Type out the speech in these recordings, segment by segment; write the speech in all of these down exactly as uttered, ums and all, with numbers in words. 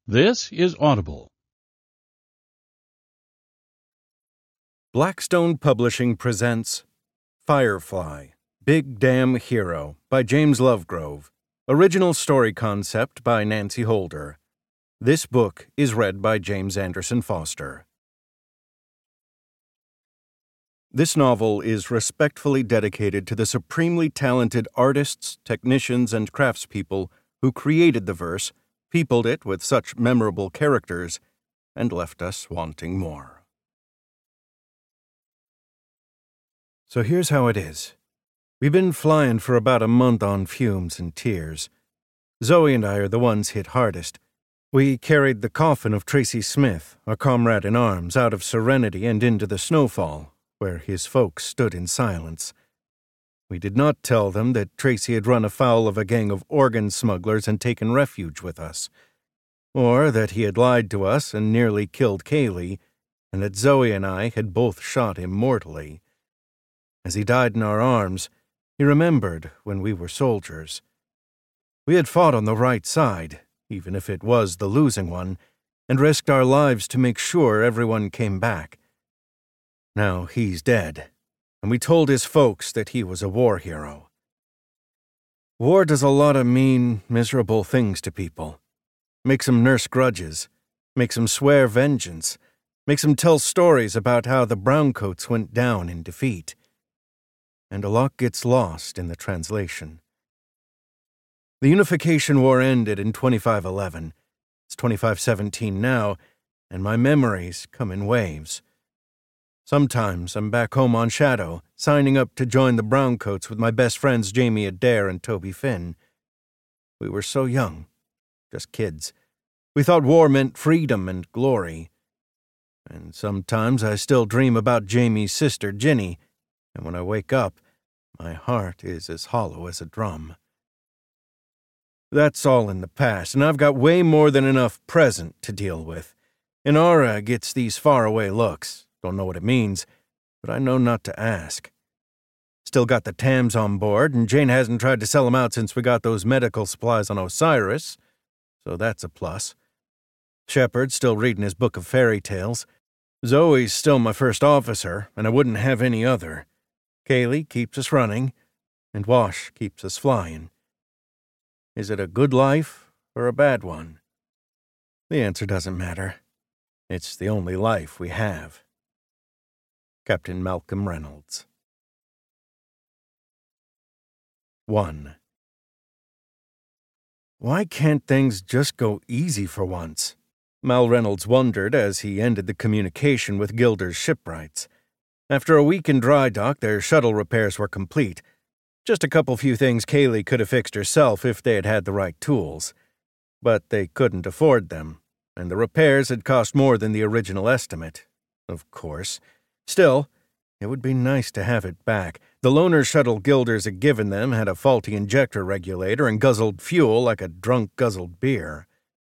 This is Audible. Blackstone Publishing presents Firefly, Big Damn Hero by James Lovegrove. Original story concept by Nancy Holder. This book is read by James Anderson Foster. This novel is respectfully dedicated to the supremely talented artists, technicians, and craftspeople who created the verse, peopled it with such memorable characters, and left us wanting more. So here's how it is. We've been flying for about a month on fumes and tears. Zoe and I are the ones hit hardest. We carried the coffin of Tracy Smith, our comrade in arms, out of Serenity and into the snowfall, where his folks stood in silence. We did not tell them that Tracy had run afoul of a gang of organ smugglers and taken refuge with us, or that he had lied to us and nearly killed Kaylee, and that Zoe and I had both shot him mortally. As he died in our arms, he remembered when we were soldiers. We had fought on the right side, even if it was the losing one, and risked our lives to make sure everyone came back. Now he's dead, and we told his folks that he was a war hero. War does a lot of mean, miserable things to people. Makes them nurse grudges, makes them swear vengeance, makes them tell stories about how the browncoats went down in defeat. And a lot gets lost in the translation. The Unification War ended in twenty-five eleven. It's twenty-five seventeen now, and my memories come in waves. Sometimes I'm back home on Shadow, signing up to join the Browncoats with my best friends Jamie Adair and Toby Finn. We were so young, just kids. We thought war meant freedom and glory. And sometimes I still dream about Jamie's sister, Ginny, and when I wake up, my heart is as hollow as a drum. That's all in the past, and I've got way more than enough present to deal with. Inara gets these faraway looks. Don't know what it means, but I know not to ask. Still got the Tams on board, and Jane hasn't tried to sell them out since we got those medical supplies on Osiris, so that's a plus. Shepard's still reading his book of fairy tales. Zoe's still my first officer, and I wouldn't have any other. Kaylee keeps us running, and Wash keeps us flying. Is it a good life or a bad one? The answer doesn't matter. It's the only life we have. Captain Malcolm Reynolds. one. Why can't things just go easy for once? Mal Reynolds wondered as he ended the communication with Gilder's shipwrights. After a week in dry dock, their shuttle repairs were complete. Just a couple few things Kaylee could have fixed herself if they had had the right tools. But they couldn't afford them, and the repairs had cost more than the original estimate, of course. Still, it would be nice to have it back. The loaner shuttle Gilders had given them had a faulty injector regulator and guzzled fuel like a drunk guzzled beer.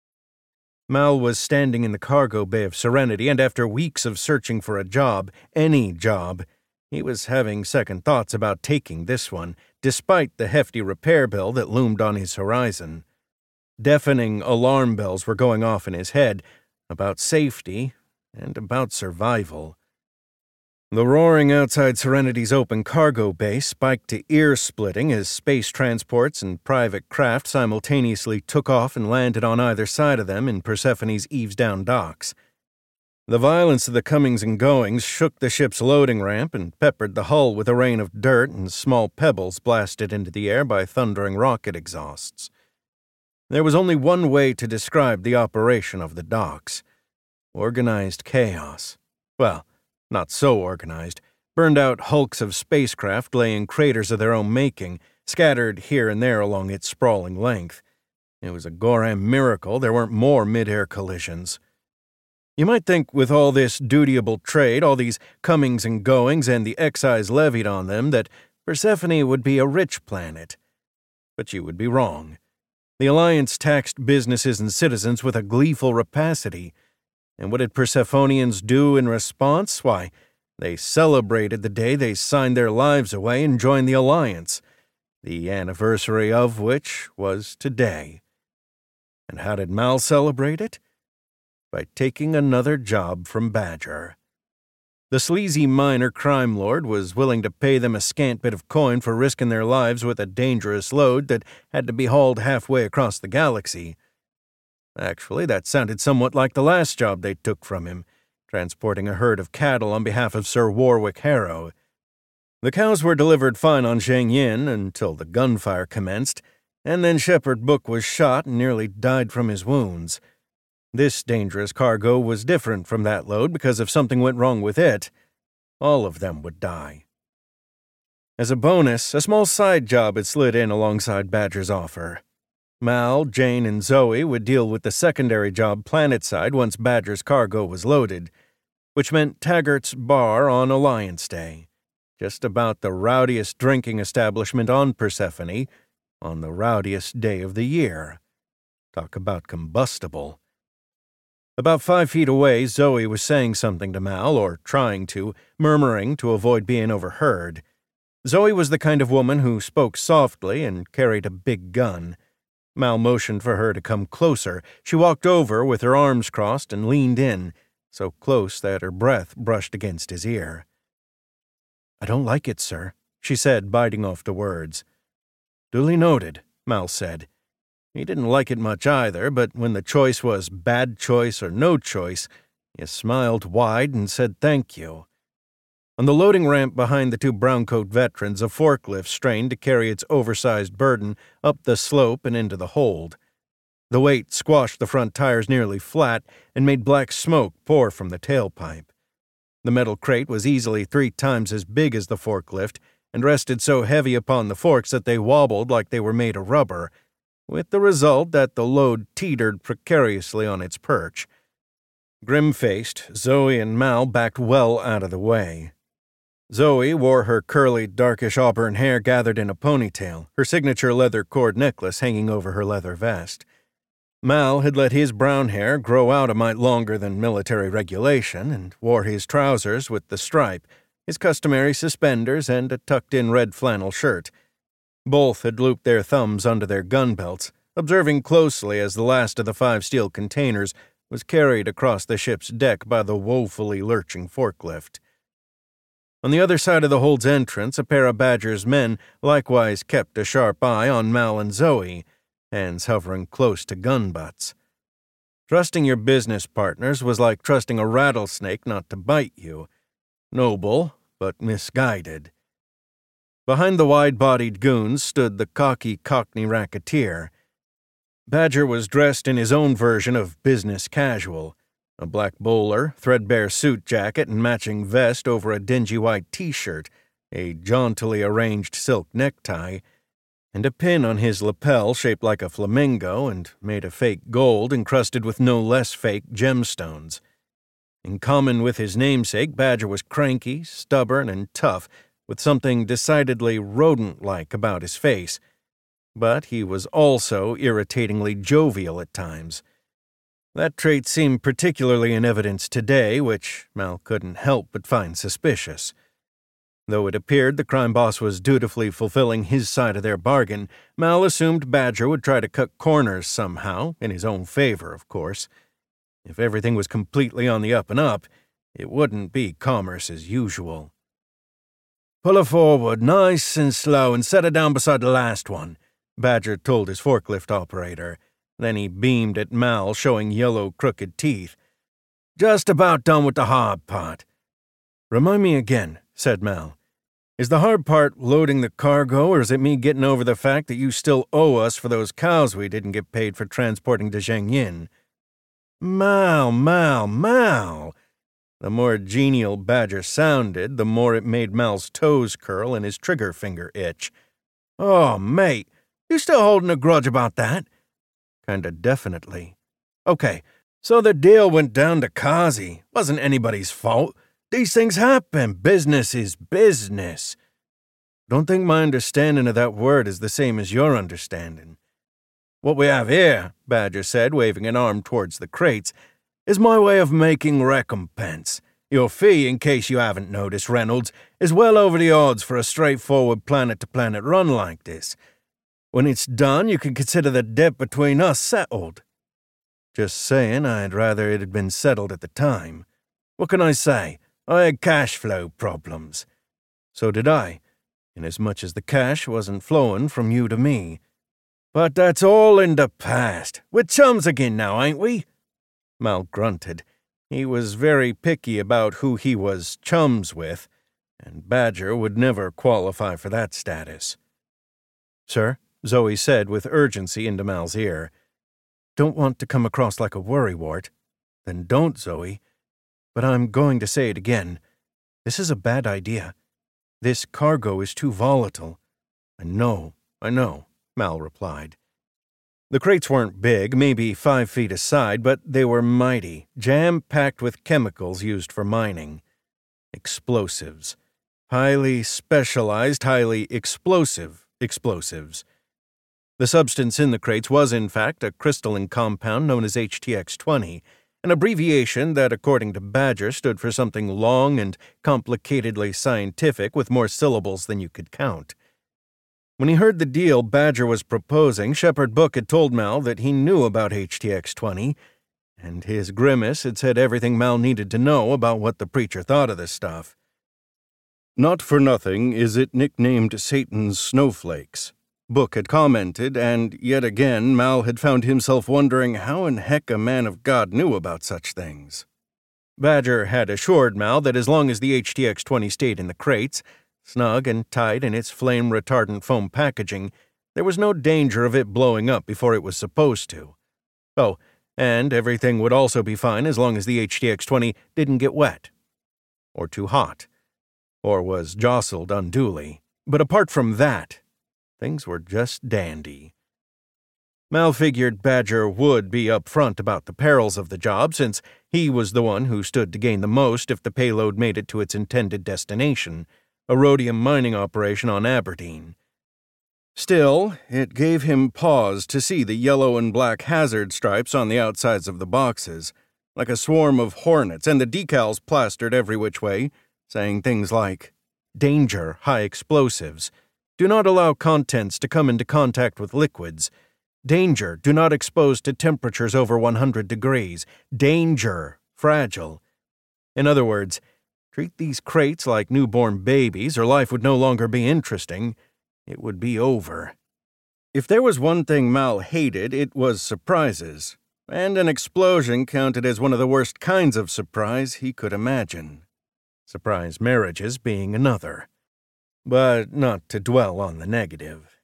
Mal was standing in the cargo bay of Serenity, and after weeks of searching for a job, any job, he was having second thoughts about taking this one, despite the hefty repair bill that loomed on his horizon. Deafening alarm bells were going off in his head, about safety and about survival. The roaring outside Serenity's open cargo bay spiked to ear-splitting as space transports and private craft simultaneously took off and landed on either side of them in Persephone's eaves-down docks. The violence of the comings and goings shook the ship's loading ramp and peppered the hull with a rain of dirt and small pebbles blasted into the air by thundering rocket exhausts. There was only one way to describe the operation of the docks. Organized chaos. Well, not so organized. Burned-out hulks of spacecraft lay in craters of their own making, scattered here and there along its sprawling length. It was a Goram miracle there weren't more mid-air collisions. You might think with all this dutiable trade, all these comings and goings, and the excise levied on them, that Persephone would be a rich planet. But you would be wrong. The Alliance taxed businesses and citizens with a gleeful rapacity. And what did Persephonians do in response? Why, they celebrated the day they signed their lives away and joined the Alliance, the anniversary of which was today. And how did Mal celebrate it? By taking another job from Badger. The sleazy minor crime lord was willing to pay them a scant bit of coin for risking their lives with a dangerous load that had to be hauled halfway across the galaxy. Actually, that sounded somewhat like the last job they took from him, transporting a herd of cattle on behalf of Sir Warwick Harrow. The cows were delivered fine on Zheng Yin until the gunfire commenced, and then Shepherd Book was shot and nearly died from his wounds. This dangerous cargo was different from that load because if something went wrong with it, all of them would die. As a bonus, a small side job had slid in alongside Badger's offer. Mal, Jane, and Zoe would deal with the secondary job planetside once Badger's cargo was loaded, which meant Taggart's Bar on Alliance Day, just about the rowdiest drinking establishment on Persephone, on the rowdiest day of the year. Talk about combustible. About five feet away, Zoe was saying something to Mal, or trying to, murmuring to avoid being overheard. Zoe was the kind of woman who spoke softly and carried a big gun. Mal motioned for her to come closer. She walked over with her arms crossed and leaned in, so close that her breath brushed against his ear. "I don't like it, sir," she said, biting off the words. "Duly noted," Mal said. He didn't like it much either, but when the choice was bad choice or no choice, he smiled wide and said thank you. On the loading ramp behind the two browncoat veterans, a forklift strained to carry its oversized burden up the slope and into the hold. The weight squashed the front tires nearly flat and made black smoke pour from the tailpipe. The metal crate was easily three times as big as the forklift and rested so heavy upon the forks that they wobbled like they were made of rubber, with the result that the load teetered precariously on its perch. Grim-faced, Zoe and Mal backed well out of the way. Zoe wore her curly, darkish auburn hair gathered in a ponytail, her signature leather cord necklace hanging over her leather vest. Mal had let his brown hair grow out a mite longer than military regulation and wore his trousers with the stripe, his customary suspenders, and a tucked-in red flannel shirt. Both had looped their thumbs under their gun belts, observing closely as the last of the five steel containers was carried across the ship's deck by the woefully lurching forklift. On the other side of the hold's entrance, a pair of Badger's men likewise kept a sharp eye on Mal and Zoe, hands hovering close to gun butts. Trusting your business partners was like trusting a rattlesnake not to bite you. Noble, but misguided. Behind the wide-bodied goons stood the cocky Cockney racketeer. Badger was dressed in his own version of business casual, a black bowler, threadbare suit jacket and matching vest over a dingy white T-shirt, a jauntily arranged silk necktie, and a pin on his lapel shaped like a flamingo and made of fake gold encrusted with no less fake gemstones. In common with his namesake, Badger was cranky, stubborn, and tough, with something decidedly rodent-like about his face, but he was also irritatingly jovial at times. That trait seemed particularly in evidence today, which Mal couldn't help but find suspicious. Though it appeared the crime boss was dutifully fulfilling his side of their bargain, Mal assumed Badger would try to cut corners somehow, in his own favor, of course. If everything was completely on the up and up, it wouldn't be commerce as usual. "Pull her forward, nice and slow, and set her down beside the last one," Badger told his forklift operator. Then he beamed at Mal, showing yellow, crooked teeth. "Just about done with the hard part." "Remind me again," said Mal. "Is the hard part loading the cargo, or is it me getting over the fact that you still owe us for those cows we didn't get paid for transporting to Zheng Yin?" "Mal, Mal, Mal!" The more genial Badger sounded, the more it made Mal's toes curl and his trigger finger itch. "Oh, mate, you still holding a grudge about that?" "Kinda definitely." "Okay, so the deal went down to Kazi. Wasn't anybody's fault. These things happen. Business is business." "Don't think my understanding of that word is the same as your understanding." "What we have here," Badger said, waving an arm towards the crates, "is my way of making recompense. Your fee, in case you haven't noticed, Reynolds, is well over the odds for a straightforward planet-to-planet run like this. When it's done, you can consider the debt between us settled. Just saying I'd rather it had been settled at the time. What can I say? I had cash flow problems. So did I, inasmuch as the cash wasn't flowing from you to me. But that's all in the past. We're chums again now, ain't we? Mal grunted. He was very picky about who he was chums with, and Badger would never qualify for that status. Sir, Zoe said with urgency into Mal's ear. Don't want to come across like a worrywart. Then don't, Zoe. But I'm going to say it again. This is a bad idea. This cargo is too volatile. I know, I know, Mal replied. The crates weren't big, maybe five feet aside, but they were mighty, jam-packed with chemicals used for mining. Explosives. Highly specialized, highly explosive explosives. The substance in the crates was, in fact, a crystalline compound known as H T X twenty, an abbreviation that, according to Badger, stood for something long and complicatedly scientific with more syllables than you could count. When he heard the deal Badger was proposing, Shepherd Book had told Mal that he knew about H T X twenty, and his grimace had said everything Mal needed to know about what the preacher thought of the stuff. Not for nothing is it nicknamed Satan's Snowflakes, Book had commented, and yet again Mal had found himself wondering how in heck a man of God knew about such things. Badger had assured Mal that as long as the H T X twenty stayed in the crates, snug and tight in its flame-retardant foam packaging, there was no danger of it blowing up before it was supposed to. Oh, and everything would also be fine as long as the H T X twenty didn't get wet, or too hot, or was jostled unduly. But apart from that, things were just dandy. Mal figured Badger would be upfront about the perils of the job, since he was the one who stood to gain the most if the payload made it to its intended destination, a rhodium mining operation on Aberdeen. Still, it gave him pause to see the yellow and black hazard stripes on the outsides of the boxes, like a swarm of hornets, and the decals plastered every which way, saying things like, "Danger, high explosives. Do not allow contents to come into contact with liquids. Danger, do not expose to temperatures over one hundred degrees. Danger, fragile." In other words, treat these crates like newborn babies, or life would no longer be interesting. It would be over. If there was one thing Mal hated, it was surprises, and an explosion counted as one of the worst kinds of surprise he could imagine. Surprise marriages being another. But not to dwell on the negative.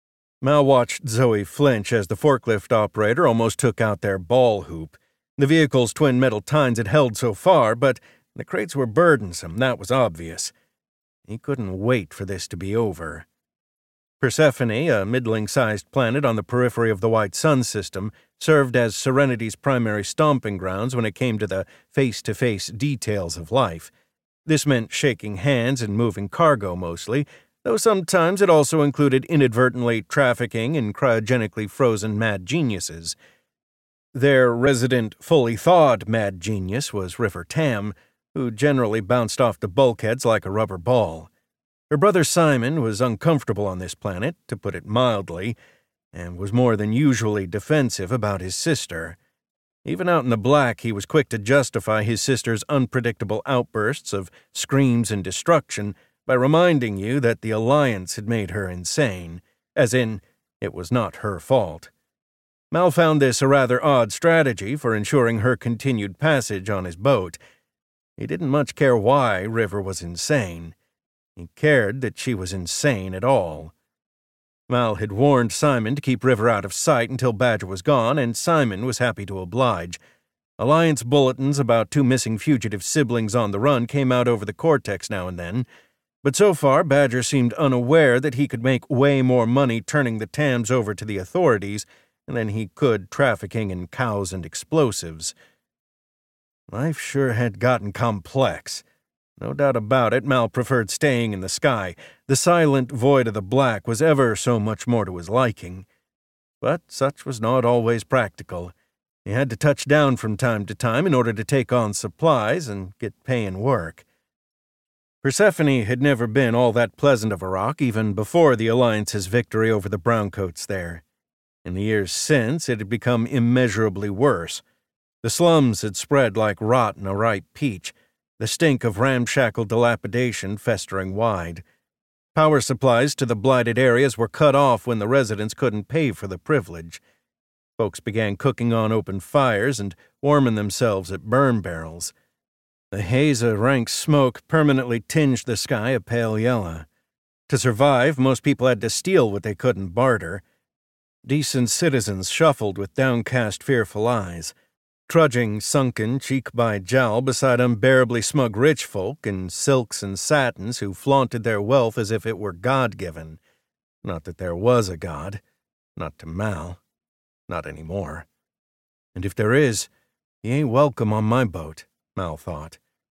Mal watched Zoe flinch as the forklift operator almost took out their ball hoop. The vehicle's twin metal tines had held so far, but the crates were burdensome, that was obvious. He couldn't wait for this to be over. Persephone, a middling-sized planet on the periphery of the White Sun system, served as Serenity's primary stomping grounds when it came to the face-to-face details of life. This meant shaking hands and moving cargo mostly, though sometimes it also included inadvertently trafficking in cryogenically frozen mad geniuses. Their resident, fully thawed mad genius was River Tam, who generally bounced off the bulkheads like a rubber ball. Her brother Simon was uncomfortable on this planet, to put it mildly, and was more than usually defensive about his sister. Even out in the black, he was quick to justify his sister's unpredictable outbursts of screams and destruction by reminding you that the Alliance had made her insane, as in, it was not her fault. Mal found this a rather odd strategy for ensuring her continued passage on his boat. He didn't much care why River was insane. He cared that she was insane at all. Mal had warned Simon to keep River out of sight until Badger was gone, and Simon was happy to oblige. Alliance bulletins about two missing fugitive siblings on the run came out over the cortex now and then, but so far Badger seemed unaware that he could make way more money turning the Tams over to the authorities than he could trafficking in cows and explosives. Life sure had gotten complex. No doubt about it, Mal preferred staying in the sky. The silent void of the black was ever so much more to his liking. But such was not always practical. He had to touch down from time to time in order to take on supplies and get paying work. Persephone had never been all that pleasant of a rock even before the Alliance's victory over the Browncoats there. In the years since, it had become immeasurably worse. The slums had spread like rot in a ripe peach, the stink of ramshackle dilapidation festering wide. Power supplies to the blighted areas were cut off when the residents couldn't pay for the privilege. Folks began cooking on open fires and warming themselves at burn barrels. The haze of rank smoke permanently tinged the sky a pale yellow. To survive, most people had to steal what they couldn't barter. Decent citizens shuffled with downcast, fearful eyes, trudging sunken cheek by jowl beside unbearably smug rich folk in silks and satins who flaunted their wealth as if it were God-given. Not that there was a God. Not to Mal. Not anymore. And if there is, he ain't welcome on my boat, Mal thought.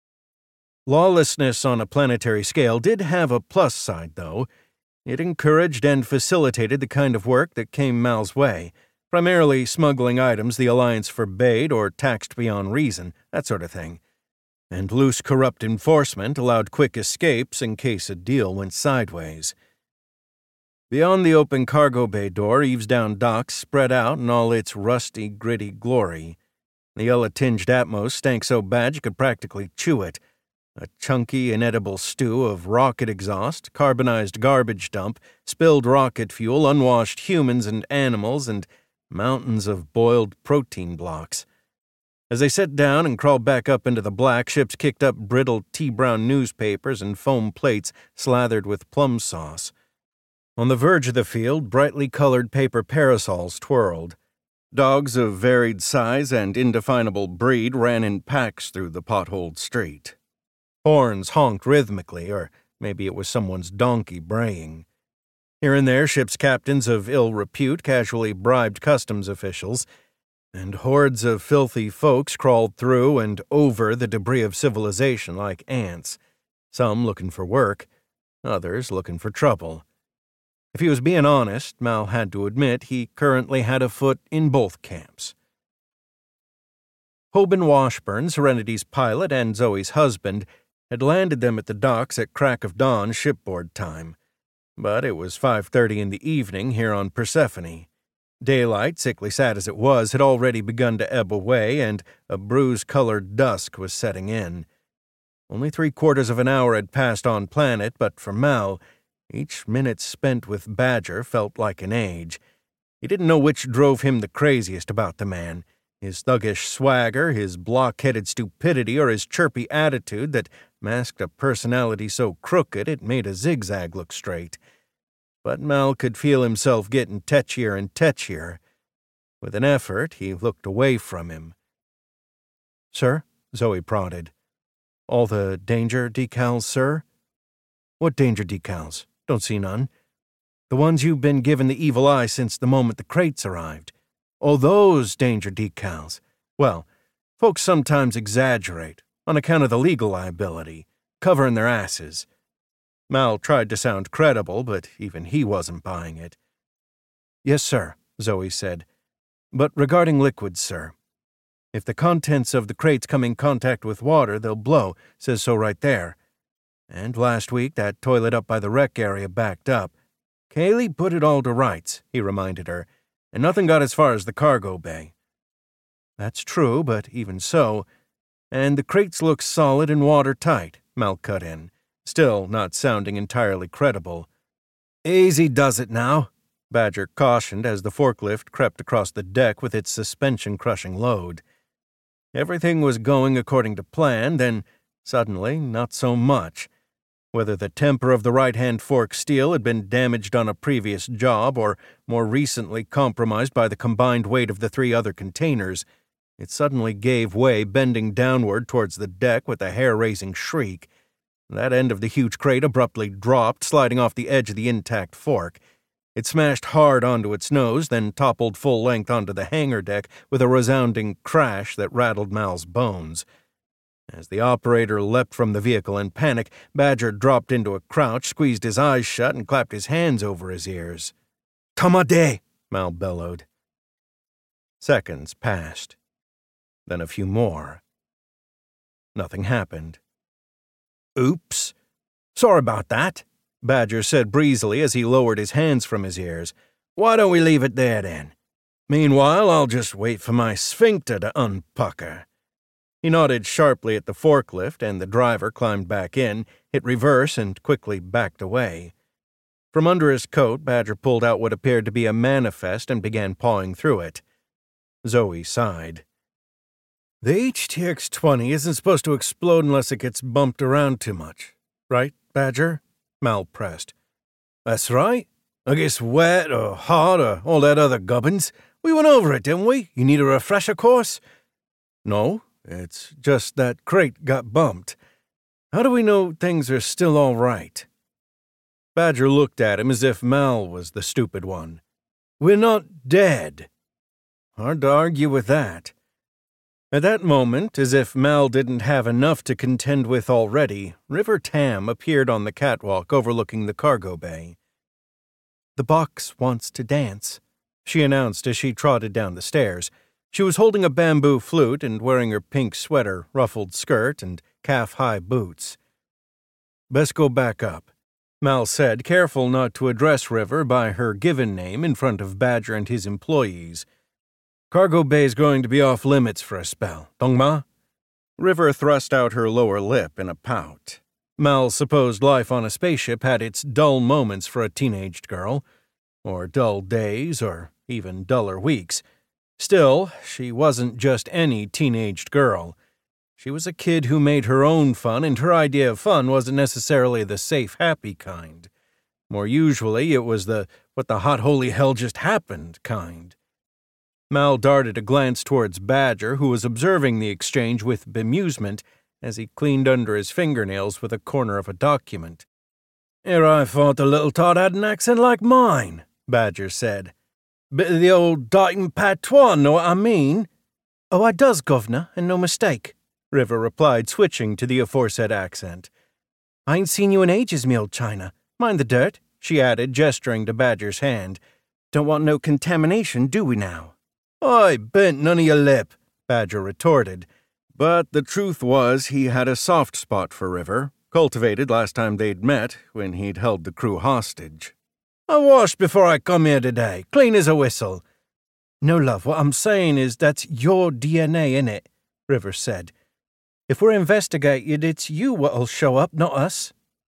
Lawlessness on a planetary scale did have a plus side, though. It encouraged and facilitated the kind of work that came Mal's way, primarily smuggling items the Alliance forbade or taxed beyond reason, that sort of thing. And loose, corrupt enforcement allowed quick escapes in case a deal went sideways. Beyond the open cargo bay door, Eavesdown docks spread out in all its rusty, gritty glory. The yellow-tinged Atmos stank so bad you could practically chew it. A chunky, inedible stew of rocket exhaust, carbonized garbage dump, spilled rocket fuel, unwashed humans and animals, and mountains of boiled protein blocks. As they sat down and crawled back up into the black, ships kicked up brittle tea-brown newspapers and foam plates slathered with plum sauce. On the verge of the field, brightly colored paper parasols twirled. Dogs of varied size and indefinable breed ran in packs through the potholed street. Horns honked rhythmically, or maybe it was someone's donkey braying. Here and there, ship's captains of ill repute casually bribed customs officials, and hordes of filthy folks crawled through and over the debris of civilization like ants, some looking for work, others looking for trouble. If he was being honest, Mal had to admit he currently had a foot in both camps. Hoban Washburn, Serenity's pilot and Zoe's husband, had landed them at the docks at crack of dawn shipboard time. But it was five thirty in the evening here on Persephone. Daylight, sickly sad as it was, had already begun to ebb away, and a bruise-colored dusk was setting in. Only three quarters of an hour had passed on planet, but for Mal, each minute spent with Badger felt like an age. He didn't know which drove him the craziest about the man, his thuggish swagger, his block-headed stupidity, or his chirpy attitude that masked a personality so crooked it made a zigzag look straight. But Mal could feel himself getting tetchier and tetchier. With an effort, he looked away from him. "Sir?" Zoe prodded. "All the danger decals, sir?" "What danger decals? Don't see none." "The ones you've been giving the evil eye since the moment the crates arrived." "Oh, those danger decals. Well, folks sometimes exaggerate, on account of the legal liability, covering their asses." Mal tried to sound credible, but even he wasn't buying it. "Yes, sir," Zoe said. "But regarding liquids, sir. If the contents of the crates come in contact with water, they'll blow, says so right there. And last week, that toilet up by the wreck area backed up. Kaylee put it all to rights," he reminded her, "and nothing got as far as the cargo bay." "That's true, but even so, and the crates look solid and watertight," Mal cut in, still not sounding entirely credible. "Easy does it now," Badger cautioned as the forklift crept across the deck with its suspension-crushing load. Everything was going according to plan, then, suddenly, not so much. Whether the temper of the right-hand fork steel had been damaged on a previous job or more recently compromised by the combined weight of the three other containers, it suddenly gave way, bending downward towards the deck with a hair-raising shriek. That end of the huge crate abruptly dropped, sliding off the edge of the intact fork. It smashed hard onto its nose, then toppled full length onto the hangar deck with a resounding crash that rattled Mal's bones. As the operator leapt from the vehicle in panic, Badger dropped into a crouch, squeezed his eyes shut, and clapped his hands over his ears. "Tamade!" Mal bellowed. Seconds passed. Then a few more. Nothing happened. "Oops. Sorry about that," Badger said breezily as he lowered his hands from his ears. Why don't we leave it there, then? Meanwhile, I'll just wait for my sphincter to unpucker." He nodded sharply at the forklift, and the driver climbed back in, hit reverse, and quickly backed away. From under his coat, Badger pulled out what appeared to be a manifest and began pawing through it. Zoe sighed. "The H T X twenty isn't supposed to explode unless it gets bumped around too much. Right, Badger?" Mal pressed. "That's right. I guess wet or hot or all that other gubbins. We went over it, didn't we? You need a refresher course?" "No, it's just that crate got bumped. How do we know things are still all right?" Badger looked at him as if Mal was the stupid one. "We're not dead." Hard to argue with that. At that moment, as if Mal didn't have enough to contend with already, River Tam appeared on the catwalk overlooking the cargo bay. "The box wants to dance," she announced as she trotted down the stairs. She was holding a bamboo flute and wearing her pink sweater, ruffled skirt, and calf-high boots. "Best go back up," Mal said, careful not to address River by her given name in front of Badger and his employees. "Cargo bay's going to be off limits for a spell, Dongma?" River thrust out her lower lip in a pout. Mal's supposed life on a spaceship had its dull moments for a teenaged girl, or dull days, or even duller weeks. Still, she wasn't just any teenaged girl. She was a kid who made her own fun, and her idea of fun wasn't necessarily the safe, happy kind. More usually, it was the what the hot holy hell just happened kind. Mal darted a glance towards Badger, who was observing the exchange with bemusement as he cleaned under his fingernails with a corner of a document. "Here I thought the little tot had an accent like mine," Badger said. "Bit of the old Dighton patois, know what I mean?" "Oh, I does, governor, and no mistake," River replied, switching to the aforesaid accent. "I ain't seen you in ages, me old China. Mind the dirt," she added, gesturing to Badger's hand. "Don't want no contamination, do we now?" "I bent none of your lip," Badger retorted. But the truth was he had a soft spot for River, cultivated last time they'd met when he'd held the crew hostage. "I washed before I come here today, clean as a whistle." "No, love, what I'm saying is that's your D N A, innit?" River said. "If we're investigated, it's you what'll show up, not us."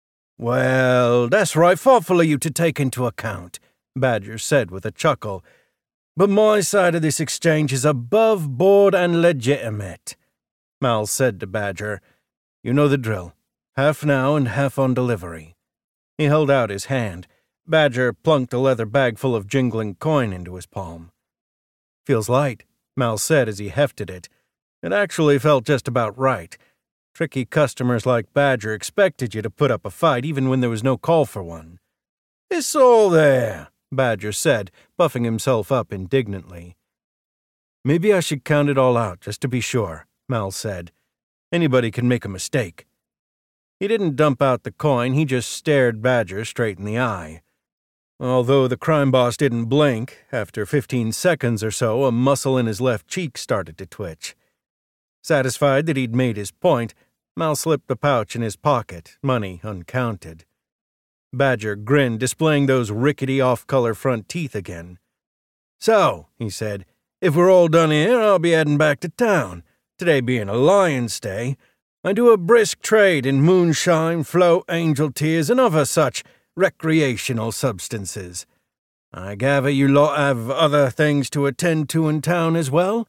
"Well, that's right thoughtful of you to take into account," Badger said with a chuckle. "But my side of this exchange is above board and legitimate." Mal said to Badger, "You know the drill. Half now and half on delivery." He held out his hand. Badger plunked a leather bag full of jingling coin into his palm. "Feels light," Mal said as he hefted it. It actually felt just about right. Tricky customers like Badger expected you to put up a fight even when there was no call for one. "It's all there," Badger said, buffing himself up indignantly. "Maybe I should count it all out, just to be sure," Mal said. "Anybody can make a mistake." He didn't dump out the coin, he just stared Badger straight in the eye. Although the crime boss didn't blink, after fifteen seconds or so, a muscle in his left cheek started to twitch. Satisfied that he'd made his point, Mal slipped the pouch in his pocket, money uncounted. Badger grinned, displaying those rickety off-color front teeth again. "So," he said, "if we're all done here, I'll be heading back to town. Today being a Lion's Day, I do a brisk trade in moonshine, float, angel tears, and other such recreational substances. I gather you lot have other things to attend to in town as well?"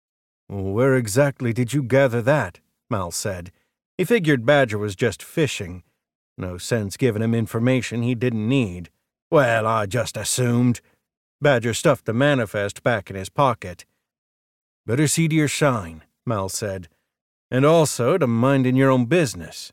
"Where exactly did you gather that?" Mal said. He figured Badger was just fishing. No sense giving him information he didn't need. "Well, I just assumed." Badger stuffed the manifest back in his pocket. "Better see to your shine," Mal said. "And also to minding your own business."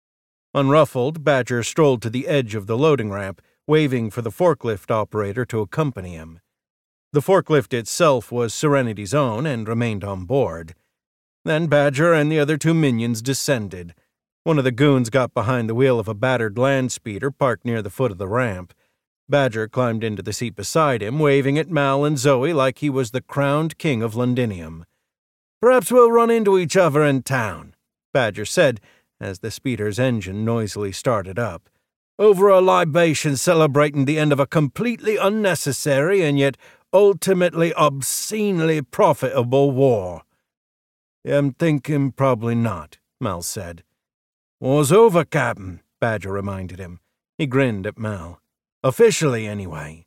Unruffled, Badger strolled to the edge of the loading ramp, waving for the forklift operator to accompany him. The forklift itself was Serenity's own and remained on board. Then Badger and the other two minions descended. One of the goons got behind the wheel of a battered land speeder parked near the foot of the ramp. Badger climbed into the seat beside him, waving at Mal and Zoe like he was the crowned king of Londinium. "Perhaps we'll run into each other in town," Badger said as the speeder's engine noisily started up. over a libation celebrating the end of a completely unnecessary and yet ultimately obscenely profitable war. I'm thinking probably not, Mal said. War's over, Captain, Badger reminded him. He grinned at Mal. Officially, anyway.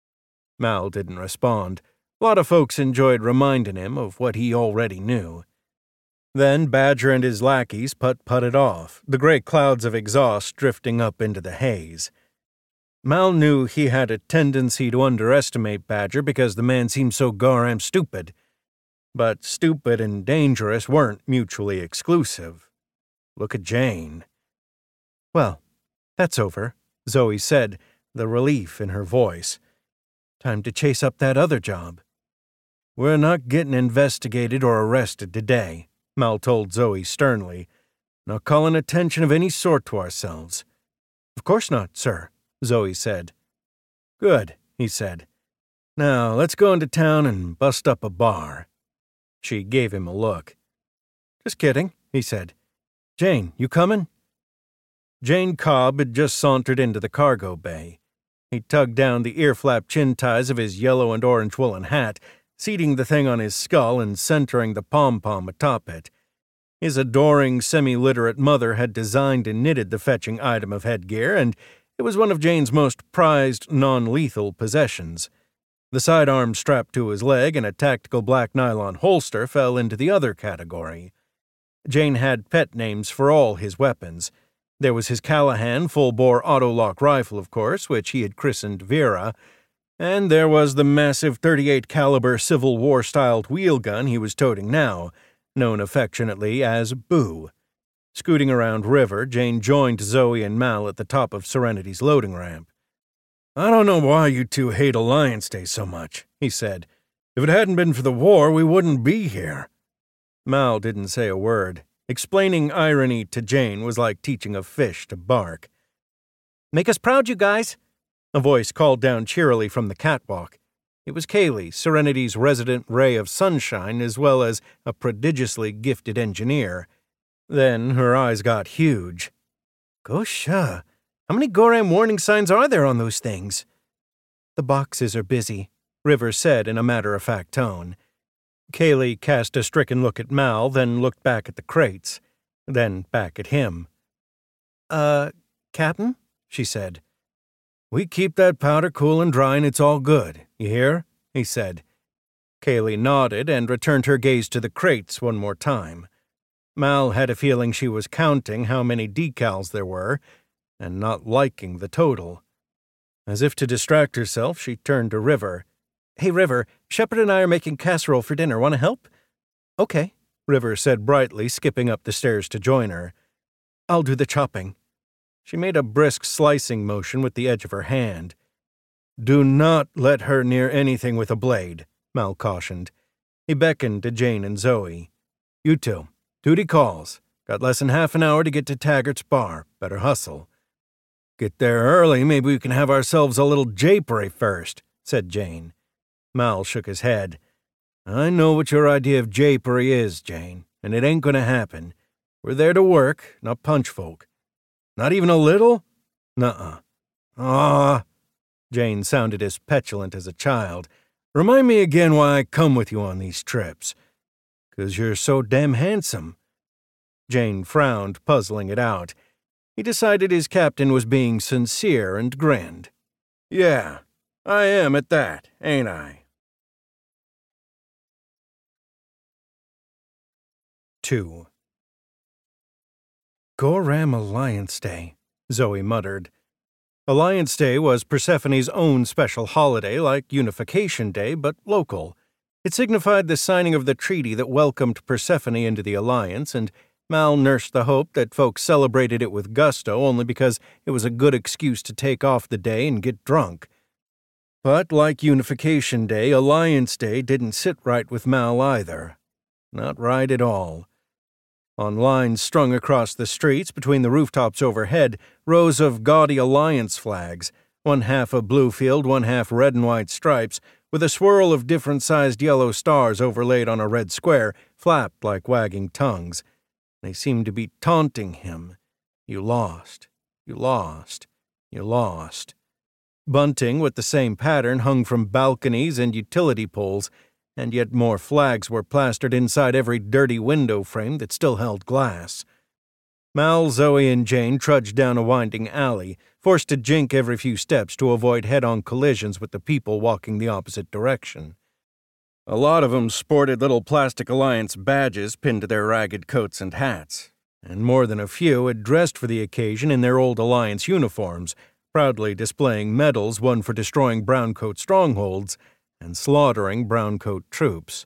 Mal didn't respond. A lot of folks enjoyed reminding him of what he already knew. Then Badger and his lackeys putt-putted off, the great clouds of exhaust drifting up into the haze. Mal knew he had a tendency to underestimate Badger because the man seemed so goddamn stupid. But stupid and dangerous weren't mutually exclusive. Look at Jane. Well, that's over, Zoe said, the relief in her voice. Time to chase up that other job. We're not getting investigated or arrested today, Mal told Zoe sternly. Not calling attention of any sort to ourselves. Of course not, sir, Zoe said. Good, he said. Now, let's go into town and bust up a bar. She gave him a look. Just kidding, he said. Jane, you coming? Jane Cobb had just sauntered into the cargo bay. He tugged down the ear-flap chin ties of his yellow and orange woolen hat, seating the thing on his skull and centering the pom-pom atop it. His adoring, semi-literate mother had designed and knitted the fetching item of headgear, and it was one of Jane's most prized non-lethal possessions. The sidearm strapped to his leg and a tactical black nylon holster fell into the other category. Jane had pet names for all his weapons. There was his Callahan full-bore auto-lock rifle, of course, which he had christened Vera, and there was the massive thirty-eight caliber Civil War-styled wheel gun he was toting now, known affectionately as Boo. Scooting around river, Jane joined Zoe and Mal at the top of Serenity's loading ramp. I don't know why you two hate Alliance Day so much, he said. If it hadn't been for the war, we wouldn't be here. Mal didn't say a word. Explaining irony to Jane was like teaching a fish to bark. Make us proud, you guys, a voice called down cheerily from the catwalk. It was Kaylee, Serenity's resident ray of sunshine, as well as a prodigiously gifted engineer. Then her eyes got huge. Gosh, uh, how many Goram warning signs are there on those things? The boxes are busy, River said in a matter-of-fact tone. Kaylee cast a stricken look at Mal, then looked back at the crates, then back at him. Uh, Captain? She said. We keep that powder cool and dry and it's all good, you hear? He said. Kaylee nodded and returned her gaze to the crates one more time. Mal had a feeling she was counting how many decals there were, and not liking the total. As if to distract herself, she turned to River. Hey, River, Shepard and I are making casserole for dinner. Want to help? Okay, River said brightly, skipping up the stairs to join her. I'll do the chopping. She made a brisk slicing motion with the edge of her hand. Do not let her near anything with a blade, Mal cautioned. He beckoned to Jane and Zoe. You two, duty calls. Got less than half an hour to get to Taggart's bar. Better hustle. Get there early, maybe we can have ourselves a little japery first, said Jane. Mal shook his head. I know what your idea of japery is, Jane, and it ain't gonna happen. We're there to work, not punch folk. Not even a little? Nuh-uh. Ah, Jane sounded as petulant as a child. Remind me again why I come with you on these trips. 'Cause you're so damn handsome. Jane frowned, puzzling it out. He decided his captain was being sincere and grinned. Yeah, I am at that, ain't I? Two. Goram Alliance Day, Zoe muttered. Alliance Day was Persephone's own special holiday like Unification Day, but local. It signified the signing of the treaty that welcomed Persephone into the Alliance, and Mal nursed the hope that folks celebrated it with gusto only because it was a good excuse to take off the day and get drunk. But like Unification Day, Alliance Day didn't sit right with Mal either. Not right at all. On lines strung across the streets between the rooftops overhead, rows of gaudy Alliance flags, one half a blue field, one half red and white stripes, with a swirl of different-sized yellow stars overlaid on a red square, flapped like wagging tongues. They seemed to be taunting him. You lost. You lost. you lost. Bunting with the same pattern hung from balconies and utility poles, and yet more flags were plastered inside every dirty window frame that still held glass. Mal, Zoe, and Jane trudged down a winding alley, forced to jink every few steps to avoid head-on collisions with the people walking the opposite direction. A lot of them sported little plastic Alliance badges pinned to their ragged coats and hats, and more than a few had dressed for the occasion in their old Alliance uniforms, proudly displaying medals won for destroying browncoat strongholds and slaughtering browncoat troops.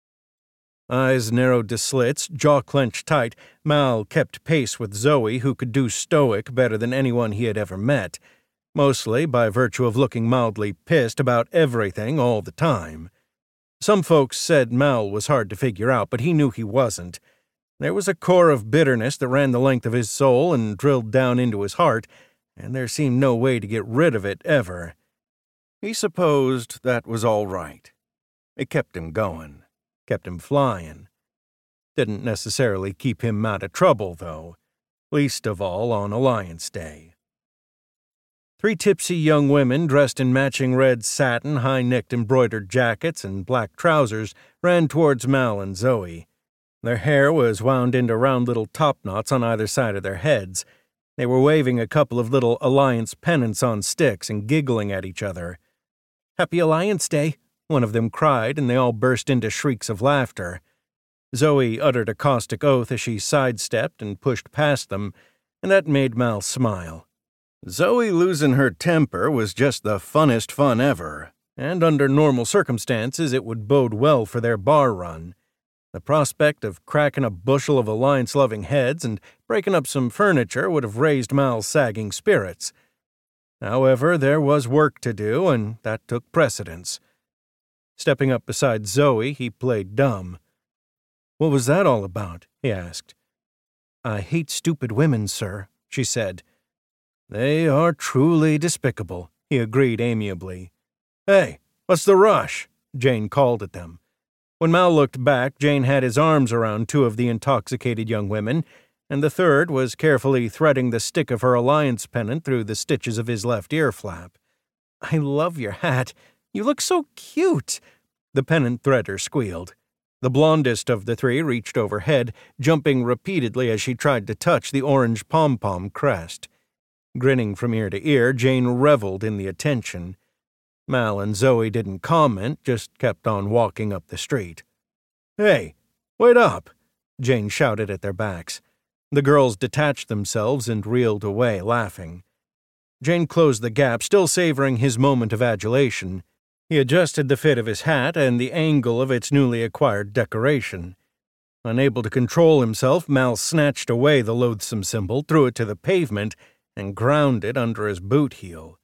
Eyes narrowed to slits, jaw clenched tight, Mal kept pace with Zoe, who could do stoic better than anyone he had ever met, mostly by virtue of looking mildly pissed about everything all the time. Some folks said Mal was hard to figure out, but he knew he wasn't. There was a core of bitterness that ran the length of his soul and drilled down into his heart, and there seemed no way to get rid of it ever. He supposed that was all right. It kept him going. Kept him flying. Didn't necessarily keep him out of trouble, though, least of all on Alliance Day. Three tipsy young women dressed in matching red satin, high-necked embroidered jackets and black trousers ran towards Mal and Zoe. Their hair was wound into round little topknots on either side of their heads. They were waving a couple of little Alliance pennants on sticks and giggling at each other. "Happy Alliance Day," one of them cried, and they all burst into shrieks of laughter. Zoe uttered a caustic oath as she sidestepped and pushed past them, and that made Mal smile. Zoe losing her temper was just the funnest fun ever, and under normal circumstances it would bode well for their bar run. The prospect of cracking a bushel of Alliance-loving heads and breaking up some furniture would have raised Mal's sagging spirits. However, there was work to do, and that took precedence. Stepping up beside Zoe, he played dumb. "What was that all about?" he asked. "I hate stupid women, sir," she said. "They are truly despicable," he agreed amiably. "Hey, what's the rush?" Jane called at them. When Mal looked back, Jane had his arms around two of the intoxicated young women, and the third was carefully threading the stick of her Alliance pennant through the stitches of his left ear flap. "I love your hat. You look so cute," the pennant threader squealed. The blondest of the three reached overhead, jumping repeatedly as she tried to touch the orange pom-pom crest. Grinning from ear to ear, Jane reveled in the attention. Mal and Zoe didn't comment, just kept on walking up the street. "Hey, wait up!" Jane shouted at their backs. The girls detached themselves and reeled away, laughing. Jane closed the gap, still savoring his moment of adulation. He adjusted the fit of his hat and the angle of its newly acquired decoration. Unable to control himself, Mal snatched away the loathsome symbol, threw it to the pavement, and ground it under his boot heel.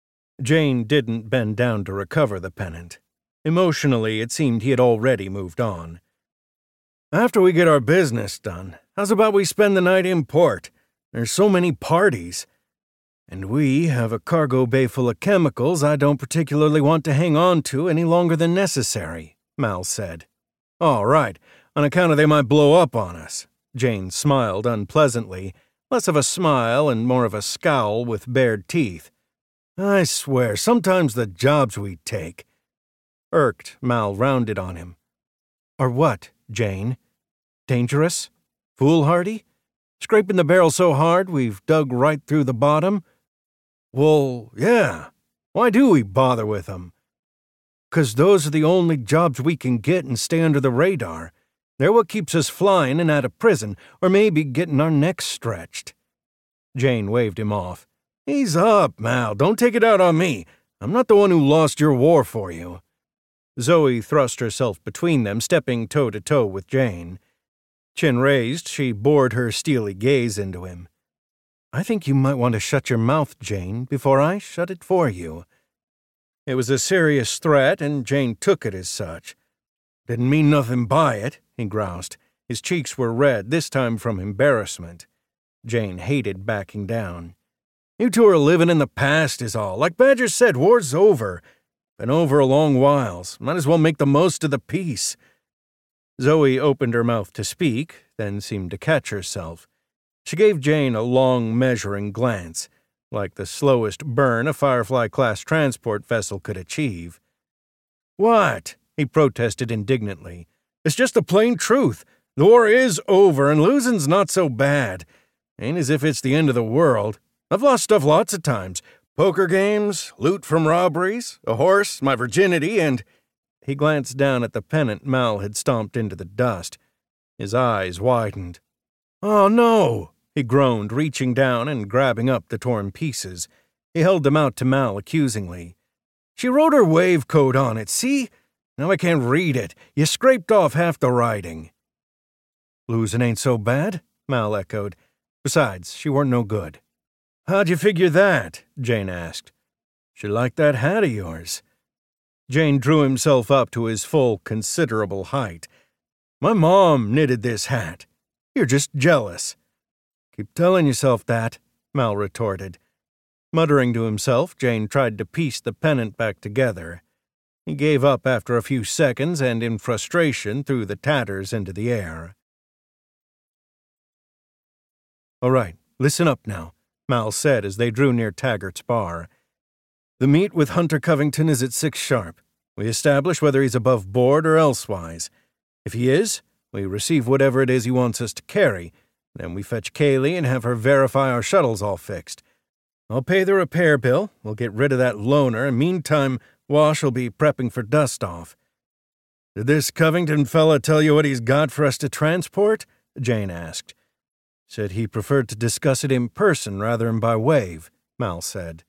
Jane didn't bend down to recover the pennant. Emotionally, it seemed he had already moved on. "After we get our business done, how's about we spend the night in port? There's so many parties. And we have a cargo bay full of chemicals I don't particularly want to hang on to any longer than necessary," Mal said. "All right, on account of they might blow up on us." Jane smiled unpleasantly, less of a smile and more of a scowl with bared teeth. "I swear, sometimes the jobs we take." Irked, Mal rounded on him. "Are what, Jane? Dangerous? Foolhardy? Scraping the barrel so hard we've dug right through the bottom?" "Well, yeah. Why do we bother with them?" "'Cause those are the only jobs we can get and stay under the radar. They're what keeps us flying and out of prison, or maybe getting our necks stretched." Jane waved him off. "Ease up, Mal. Don't take it out on me. I'm not the one who lost your war for you." Zoe thrust herself between them, stepping toe-to-toe with Jane. Chin raised, she bored her steely gaze into him. "I think you might want to shut your mouth, Jane, before I shut it for you." It was a serious threat, and Jane took it as such. "Didn't mean nothing by it," he groused. His cheeks were red, this time from embarrassment. Jane hated backing down. "You two are living in the past is all. Like Badger said, war's over. Been over a long whiles. Might as well make the most of the peace." Zoe opened her mouth to speak, then seemed to catch herself. She gave Jane a long, measuring glance. like the slowest burn a Firefly-class transport vessel could achieve. "What?" he protested indignantly. "It's just the plain truth. The war is over, and losing's not so bad. Ain't as if it's the end of the world. I've lost stuff lots of times. Poker games, loot from robberies, a horse, my virginity, and—" He glanced down at the pennant Mal had stomped into the dust. His eyes widened. "Oh, no!" he groaned, reaching down and grabbing up the torn pieces. He held them out to Mal accusingly. "She wrote her wave code on it, see? Now I can't read it. You scraped off half the writing." "Losing ain't so bad," Mal echoed. "Besides, she weren't no good." "How'd you figure that?" Jane asked. "She liked that hat of yours." Jane drew himself up to his full, considerable height. "My mom knitted this hat. You're just jealous." "Keep telling yourself that," Mal retorted. Muttering to himself, Jane tried to piece the pennant back together. He gave up after a few seconds and, in frustration, threw the tatters into the air. "All right, listen up now," Mal said as they drew near Taggart's bar. "The meet with Hunter Covington is at six sharp. We establish whether he's above board or elsewise. If he is, we receive whatever it is he wants us to carry. Then we fetch Kaylee and have her verify our shuttles all fixed. I'll pay the repair bill, we'll get rid of that loner, and meantime, Wash will be prepping for dust-off." "Did this Covington fella tell you what he's got for us to transport?" Jane asked. "Said he preferred to discuss it in person rather than by wave," Mal said.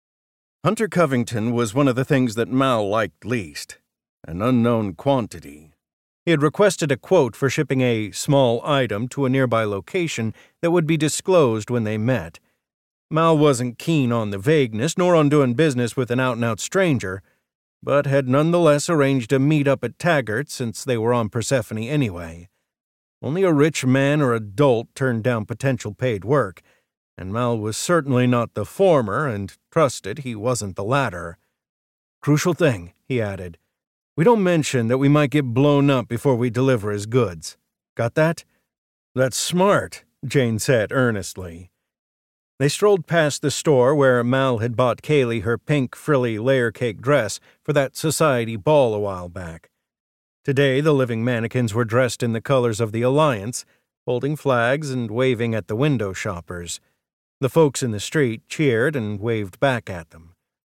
Hunter Covington was one of the things that Mal liked least, an unknown quantity. He had requested a quote for shipping a small item to a nearby location that would be disclosed when they met. Mal wasn't keen on the vagueness nor on doing business with an out-and-out stranger, but had nonetheless arranged a meet-up at Taggart since they were on Persephone anyway. Only a rich man or a dolt turned down potential paid work, and Mal was certainly not the former and trusted he wasn't the latter. "Crucial thing," he added. "We don't mention that we might get blown up before we deliver his goods. Got that?" "That's smart," Jane said earnestly. They strolled past the store where Mal had bought Kaylee her pink, frilly layer cake dress for that society ball a while back. Today, the living mannequins were dressed in the colors of the Alliance, holding flags and waving at the window shoppers. The folks in the street cheered and waved back at them.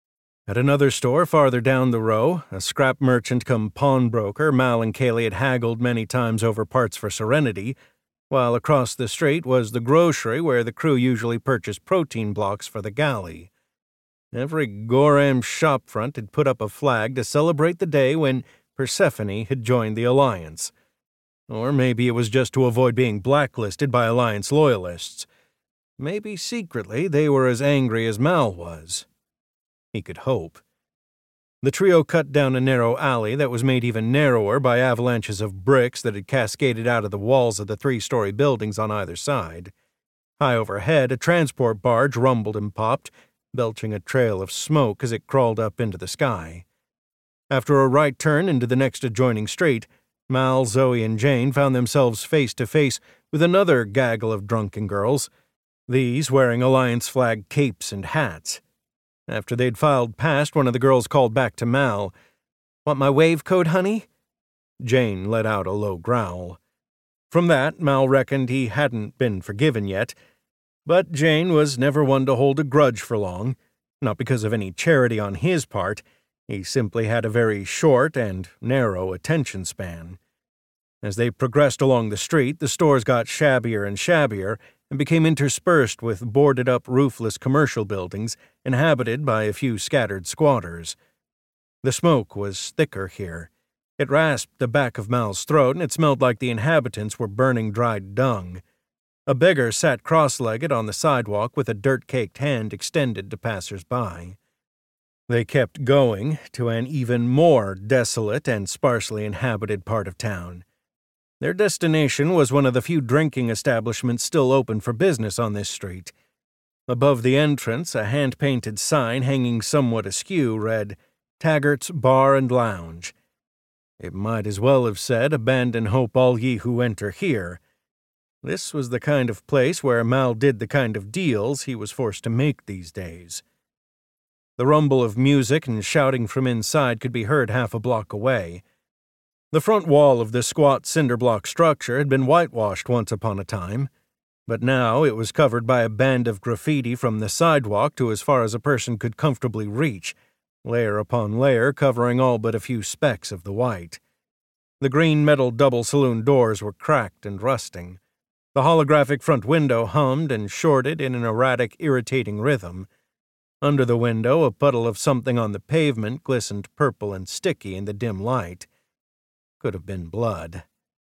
At another store farther down the row, a scrap merchant come pawnbroker, Mal and Kaylee had haggled many times over parts for Serenity, while across the street was the grocery where the crew usually purchased protein blocks for the galley. Every Goram shopfront had put up a flag to celebrate the day when Persephone had joined the Alliance. Or maybe it was just to avoid being blacklisted by Alliance loyalists. Maybe secretly they were as angry as Mal was. He could hope. The trio cut down a narrow alley that was made even narrower by avalanches of bricks that had cascaded out of the walls of the three-story buildings on either side. High overhead, a transport barge rumbled and popped, belching a trail of smoke as it crawled up into the sky. After a right turn into the next adjoining street, Mal, Zoe, and Jane found themselves face to face with another gaggle of drunken girls, these wearing Alliance flag capes and hats. After they'd filed past, one of the girls called back to Mal, "Want my wave code, honey?" Jane let out a low growl. From that, Mal reckoned he hadn't been forgiven yet, but Jane was never one to hold a grudge for long, not because of any charity on his part. He simply had a very short and narrow attention span. As they progressed along the street, the stores got shabbier and shabbier and became interspersed with boarded-up roofless commercial buildings inhabited by a few scattered squatters. The smoke was thicker here. It rasped the back of Mal's throat, and it smelled like the inhabitants were burning dried dung. A beggar sat cross-legged on the sidewalk with a dirt-caked hand extended to passers-by. They kept going to an even more desolate and sparsely inhabited part of town. Their destination was one of the few drinking establishments still open for business on this street. Above the entrance, a hand-painted sign hanging somewhat askew read, "Taggart's Bar and Lounge." It might as well have said, "Abandon hope all ye who enter here." This was the kind of place where Mal did the kind of deals he was forced to make these days. The rumble of music and shouting from inside could be heard half a block away. The front wall of the squat cinder-block structure had been whitewashed once upon a time, but now it was covered by a band of graffiti from the sidewalk to as far as a person could comfortably reach, layer upon layer covering all but a few specks of the white. The green metal double saloon doors were cracked and rusting. The holographic front window hummed and shorted in an erratic, irritating rhythm. Under the window, a puddle of something on the pavement glistened purple and sticky in the dim light. Could have been blood.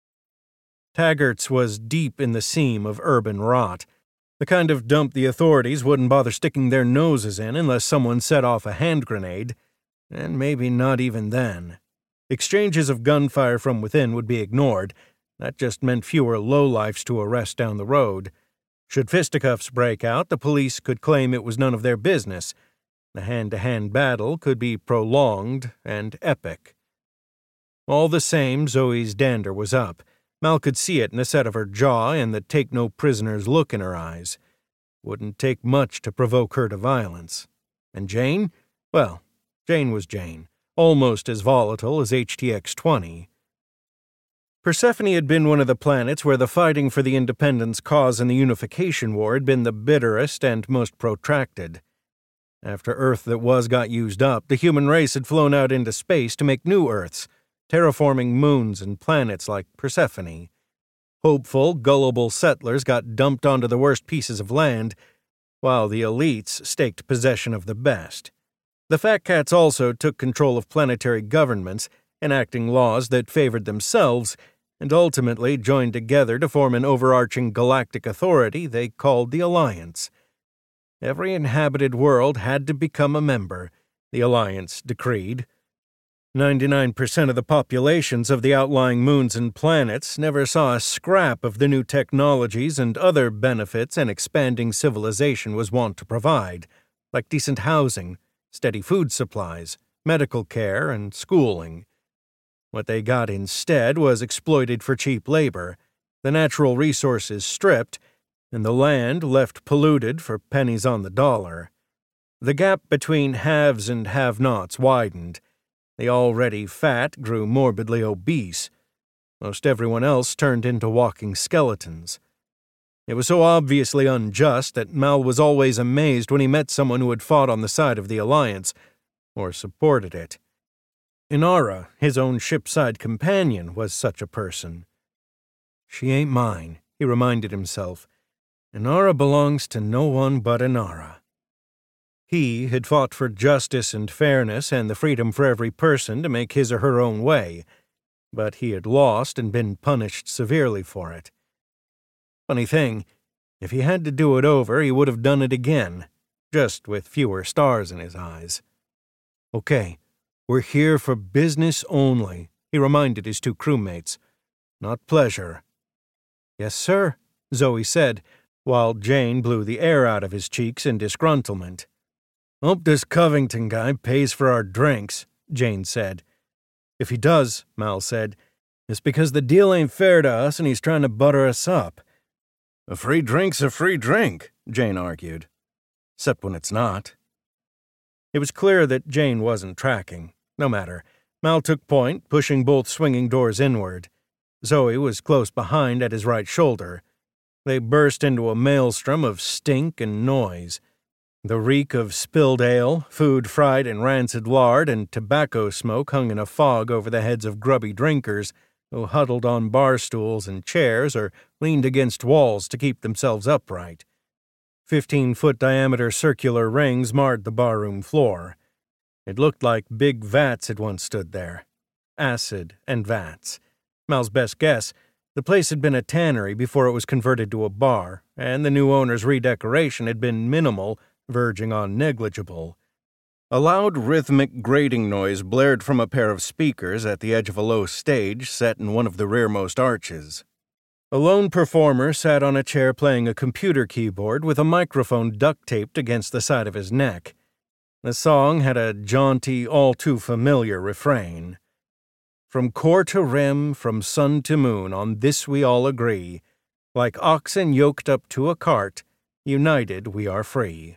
Taggart's was deep in the seam of urban rot, the kind of dump the authorities wouldn't bother sticking their noses in unless someone set off a hand grenade, and maybe not even then. Exchanges of gunfire from within would be ignored. That just meant fewer lowlifes to arrest down the road. Should fisticuffs break out, the police could claim it was none of their business. The hand-to-hand battle could be prolonged and epic. All the same, Zoe's dander was up. Mal could see it in the set of her jaw and the take-no-prisoners look in her eyes. Wouldn't take much to provoke her to violence. And Jane? Well, Jane was Jane, almost as volatile as H T X twenty. Persephone had been one of the planets where the fighting for the independence cause in the Unification War had been the bitterest and most protracted. After Earth that was got used up, the human race had flown out into space to make new Earths, terraforming moons and planets like Persephone. Hopeful, gullible settlers got dumped onto the worst pieces of land, while the elites staked possession of the best. The Fat Cats also took control of planetary governments, enacting laws that favored themselves, and ultimately joined together to form an overarching galactic authority they called the Alliance. Every inhabited world had to become a member, the Alliance decreed. Ninety-nine percent of the populations of the outlying moons and planets never saw a scrap of the new technologies and other benefits an expanding civilization was wont to provide, like decent housing, steady food supplies, medical care, and schooling. What they got instead was exploited for cheap labor, the natural resources stripped, and the land left polluted for pennies on the dollar. The gap between haves and have-nots widened. The already fat grew morbidly obese. Most everyone else turned into walking skeletons. It was so obviously unjust that Mal was always amazed when he met someone who had fought on the side of the Alliance, or supported it. Inara, his own shipside companion, was such a person. She ain't mine, he reminded himself. Inara belongs to no one but Inara. He had fought for justice and fairness and the freedom for every person to make his or her own way, but he had lost and been punished severely for it. Funny thing, if he had to do it over, he would have done it again, just with fewer stars in his eyes. Okay. We're here for business only, he reminded his two crewmates. Not pleasure. Yes, sir, Zoe said, while Jane blew the air out of his cheeks in disgruntlement. Hope this Covington guy pays for our drinks, Jane said. If he does, Mal said, it's because the deal ain't fair to us and he's trying to butter us up. A free drink's a free drink, Jane argued. Except when it's not. It was clear that Jane wasn't tracking. No matter. Mal took point, pushing both swinging doors inward. Zoe was close behind at his right shoulder. They burst into a maelstrom of stink and noise. The reek of spilled ale, food fried in rancid lard, and tobacco smoke hung in a fog over the heads of grubby drinkers who huddled on bar stools and chairs or leaned against walls to keep themselves upright. Fifteen-foot diameter circular rings marred the barroom floor. It looked like big vats had once stood there. Acid and vats. Mal's best guess, the place had been a tannery before it was converted to a bar, and the new owner's redecoration had been minimal, verging on negligible. A loud rhythmic grating noise blared from a pair of speakers at the edge of a low stage set in one of the rearmost arches. A lone performer sat on a chair playing a computer keyboard with a microphone duct-taped against the side of his neck. The song had a jaunty, all-too-familiar refrain. From core to rim, from sun to moon, on this we all agree. Like oxen yoked up to a cart, united we are free.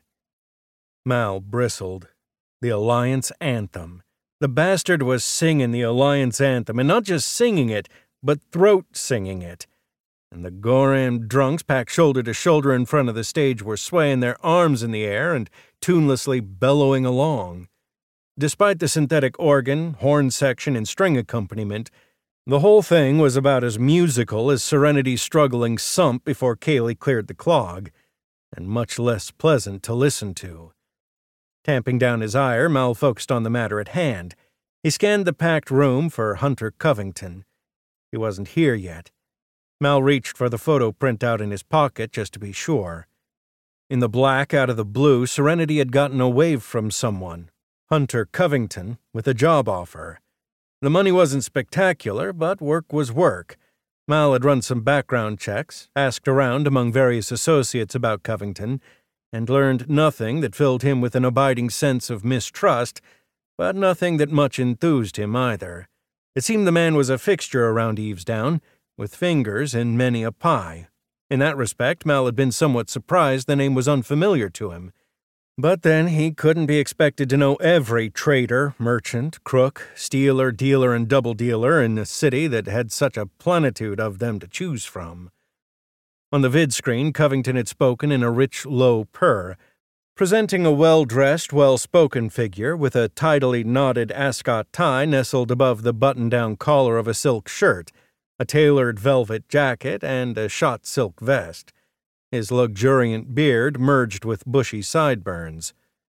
Mal bristled. The Alliance Anthem. The bastard was singing the Alliance Anthem, and not just singing it, but throat-singing it. And the Goram drunks packed shoulder to shoulder in front of the stage were swaying their arms in the air and tunelessly bellowing along. Despite the synthetic organ, horn section, and string accompaniment, the whole thing was about as musical as Serenity's struggling sump before Kaylee cleared the clog, and much less pleasant to listen to. Tamping down his ire, Mal focused on the matter at hand. He scanned the packed room for Hunter Covington. He wasn't here yet. Mal reached for the photo printout in his pocket just to be sure. In the black out of the blue, Serenity had gotten a wave from someone, Hunter Covington, with a job offer. The money wasn't spectacular, but work was work. Mal had run some background checks, asked around among various associates about Covington, and learned nothing that filled him with an abiding sense of mistrust, but nothing that much enthused him either. It seemed the man was a fixture around Evestown, with fingers in many a pie. In that respect, Mal had been somewhat surprised the name was unfamiliar to him. But then he couldn't be expected to know every trader, merchant, crook, stealer, dealer, and double dealer in a city that had such a plenitude of them to choose from. On the vid screen, Covington had spoken in a rich, low purr, presenting a well-dressed, well-spoken figure with a tidily knotted ascot tie nestled above the button-down collar of a silk shirt, a tailored velvet jacket, and a shot silk vest. His luxuriant beard merged with bushy sideburns.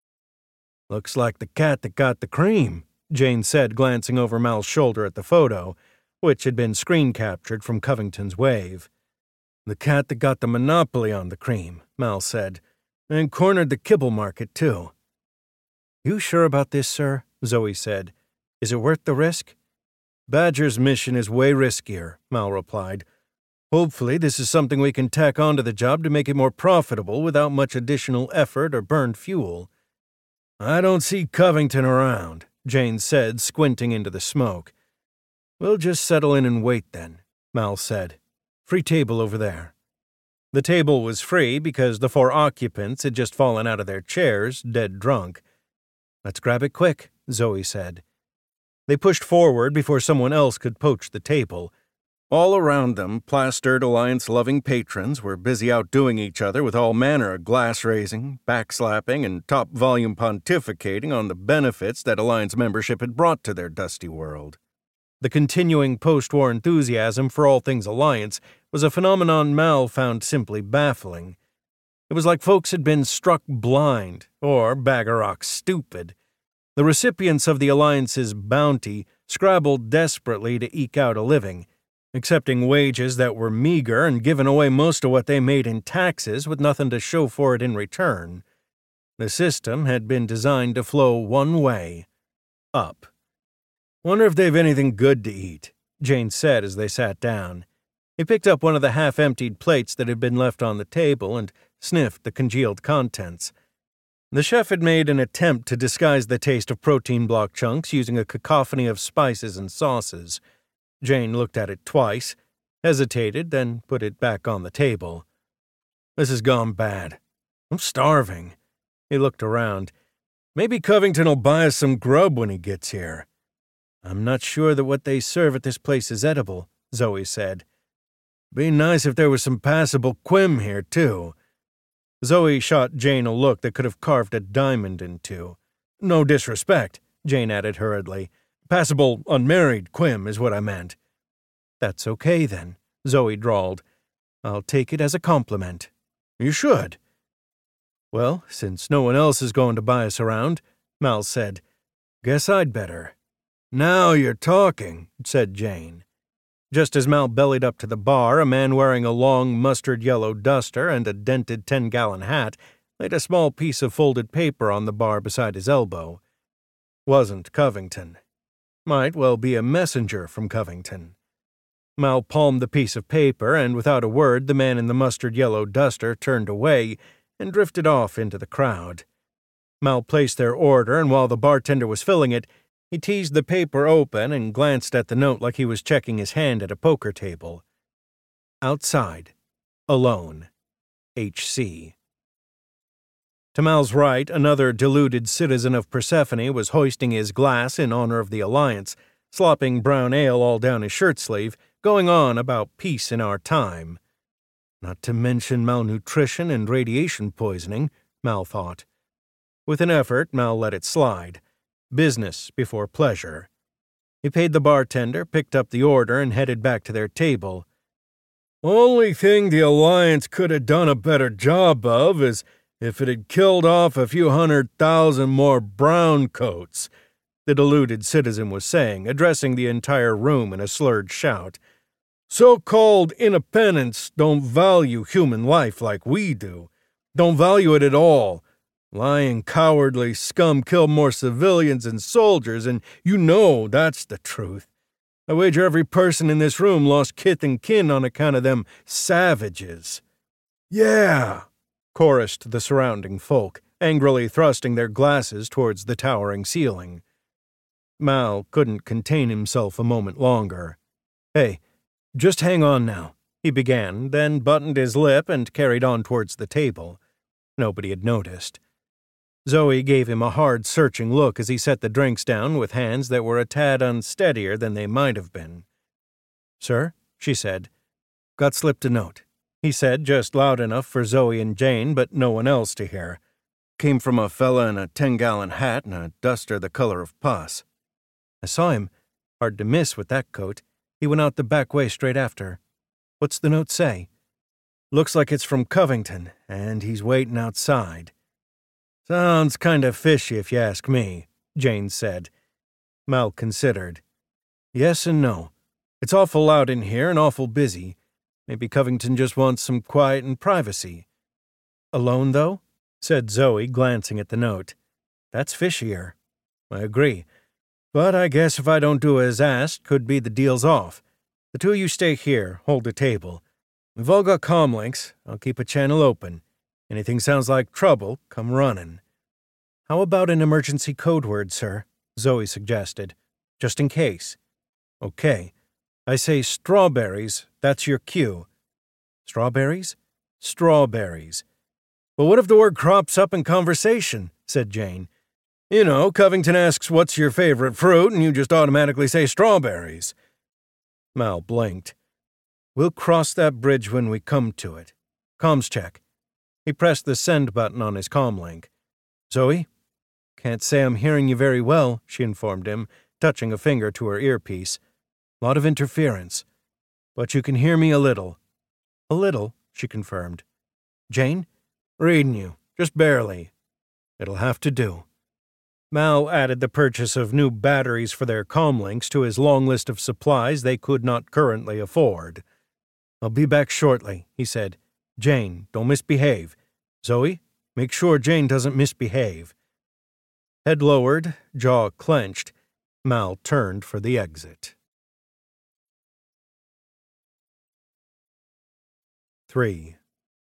"Looks like the cat that got the cream," Jane said, glancing over Mal's shoulder at the photo, which had been screen-captured from Covington's wave. "The cat that got the monopoly on the cream," Mal said, "and cornered the kibble market, too." "You sure about this, sir?" Zoe said. "Is it worth the risk?" "Badger's mission is way riskier," Mal replied. "Hopefully this is something we can tack onto the job to make it more profitable without much additional effort or burned fuel." "I don't see Covington around," Jane said, squinting into the smoke. "We'll just settle in and wait then," Mal said. "Free table over there." The table was free because the four occupants had just fallen out of their chairs, dead drunk. "Let's grab it quick," Zoe said. They pushed forward before someone else could poach the table. All around them, plastered Alliance-loving patrons were busy outdoing each other with all manner of glass-raising, backslapping, and top-volume pontificating on the benefits that Alliance membership had brought to their dusty world. The continuing post-war enthusiasm for all things Alliance was a phenomenon Mal found simply baffling. It was like folks had been struck blind, or Baggerock stupid. The recipients of the Alliance's bounty scrabbled desperately to eke out a living, accepting wages that were meager and giving away most of what they made in taxes with nothing to show for it in return. The system had been designed to flow one way, up. "Wonder if they've anything good to eat," Jane said as they sat down. He picked up one of the half-emptied plates that had been left on the table and sniffed the congealed contents. The chef had made an attempt to disguise the taste of protein block chunks using a cacophony of spices and sauces. Jane looked at it twice, hesitated, then put it back on the table. "This has gone bad. I'm starving." He looked around. "Maybe Covington will buy us some grub when he gets here." "I'm not sure that what they serve at this place is edible," Zoe said. "Be nice if there was some passable quim here, too." Zoe shot Jane a look that could have carved a diamond in two. "No disrespect," Jane added hurriedly. "Passable unmarried quim is what I meant." "That's okay, then," Zoe drawled. "I'll take it as a compliment." "You should." "Well, since no one else is going to buy us around," Mal said, "guess I'd better." "Now you're talking," said Jane. Just as Mal bellied up to the bar, a man wearing a long mustard-yellow duster and a dented ten-gallon hat laid a small piece of folded paper on the bar beside his elbow. Wasn't Covington. Might well be a messenger from Covington. Mal palmed the piece of paper, and without a word the man in the mustard-yellow duster turned away and drifted off into the crowd. Mal placed their order, and while the bartender was filling it, he teased the paper open and glanced at the note like he was checking his hand at a poker table. Outside, Alone. H C. To Mal's right, another deluded citizen of Persephone was hoisting his glass in honor of the Alliance, slopping brown ale all down his shirt sleeve, going on about peace in our time. Not to mention malnutrition and radiation poisoning, Mal thought. With an effort, Mal let it slide. Business before pleasure. He paid the bartender, picked up the order, and headed back to their table. Only thing the Alliance could have done a better job of is if it had killed off a few hundred thousand more brown coats, the deluded citizen was saying, addressing the entire room in a slurred shout. So-called independents don't value human life like we do. Don't value it at all. Lying, cowardly scum kill more civilians and soldiers, and you know that's the truth. I wager every person in this room lost kith and kin on account of them savages. Yeah, chorused the surrounding folk, angrily thrusting their glasses towards the towering ceiling. Mal couldn't contain himself a moment longer. Hey, just hang on now, he began, then buttoned his lip and carried on towards the table. Nobody had noticed. Zoe gave him a hard, searching look as he set the drinks down with hands that were a tad unsteadier than they might have been. Sir, she said. Got slipped a note, he said, just loud enough for Zoe and Jane, but no one else to hear. Came from a fella in a ten-gallon hat and a duster the color of pus. I saw him. Hard to miss with that coat. He went out the back way straight after. What's the note say? Looks like it's from Covington, and he's waiting outside. Sounds kind of fishy if you ask me, Jane said. Mal considered. Yes and no. It's awful loud in here and awful busy. Maybe Covington just wants some quiet and privacy. Alone, though? Said Zoe, glancing at the note. That's fishier. I agree. But I guess if I don't do as asked, could be the deal's off. The two of you stay here, hold the table. We've all got comm links. I'll keep a channel open. Anything sounds like trouble, come running. How about an emergency code word, sir? Zoe suggested. Just in case. Okay. I say strawberries, that's your cue. Strawberries? Strawberries. But what if the word crops up in conversation? Said Jane. You know, Covington asks what's your favorite fruit, and you just automatically say strawberries. Mal blinked. We'll cross that bridge when we come to it. Comms check. He pressed the send button on his comlink. Zoe? Can't say I'm hearing you very well, she informed him, touching a finger to her earpiece. Lot of interference. But you can hear me a little. A little, she confirmed. Jane? Reading you. Just barely. It'll have to do. Mal added the purchase of new batteries for their comlinks to his long list of supplies they could not currently afford. I'll be back shortly, he said. Jane, don't misbehave. Zoe, make sure Jane doesn't misbehave. Head lowered, jaw clenched, Mal turned for the exit. Three.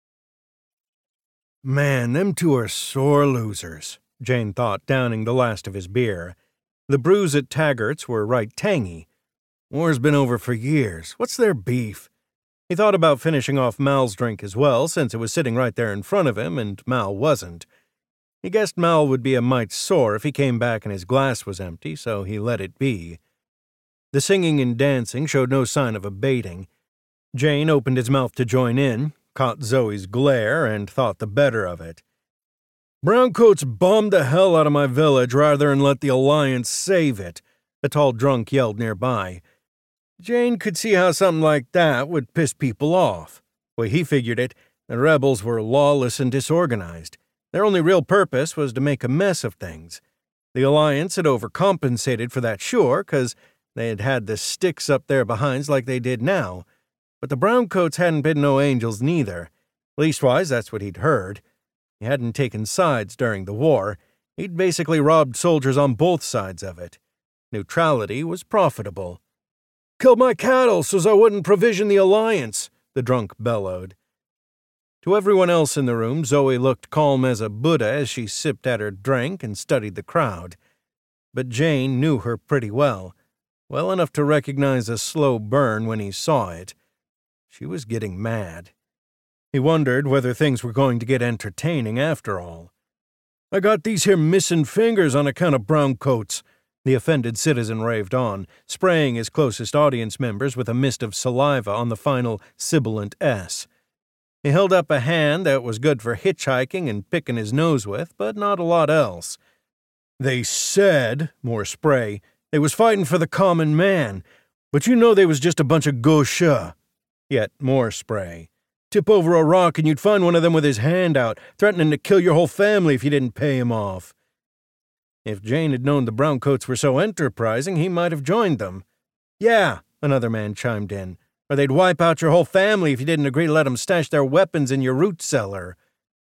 Man, them two are sore losers, Jane thought, downing the last of his beer. The brews at Taggart's were right tangy. War's been over for years. What's their beef? He thought about finishing off Mal's drink as well, since it was sitting right there in front of him, and Mal wasn't. He guessed Mal would be a mite sore if he came back and his glass was empty, so he let it be. The singing and dancing showed no sign of abating. Jane opened his mouth to join in, caught Zoe's glare, and thought the better of it. Browncoats bombed the hell out of my village rather than let the Alliance save it, a tall drunk yelled nearby. Jane could see how something like that would piss people off. The way he figured it, the rebels were lawless and disorganized. Their only real purpose was to make a mess of things. The Alliance had overcompensated for that, sure, 'cause they had had the sticks up their behinds like they did now. But the Browncoats hadn't been no angels neither. Leastwise, that's what he'd heard. He hadn't taken sides during the war. He'd basically robbed soldiers on both sides of it. Neutrality was profitable. Killed my cattle so's I wouldn't provision the Alliance, the drunk bellowed. To everyone else in the room, Zoe looked calm as a Buddha as she sipped at her drink and studied the crowd. But Jane knew her pretty well, well enough to recognize a slow burn when he saw it. She was getting mad. He wondered whether things were going to get entertaining after all. "I got these here missing fingers on account of brown coats," the offended citizen raved on, spraying his closest audience members with a mist of saliva on the final sibilant S. He held up a hand that was good for hitchhiking and picking his nose with, but not a lot else. "They said," more spray, "they was fighting for the common man, but you know they was just a bunch of gauchos." Yet more spray. "Tip over a rock and you'd find one of them with his hand out, threatening to kill your whole family if you didn't pay him off." If Jane had known the browncoats were so enterprising, he might have joined them. "Yeah," another man chimed in, "or they'd wipe out your whole family if you didn't agree to let them stash their weapons in your root cellar."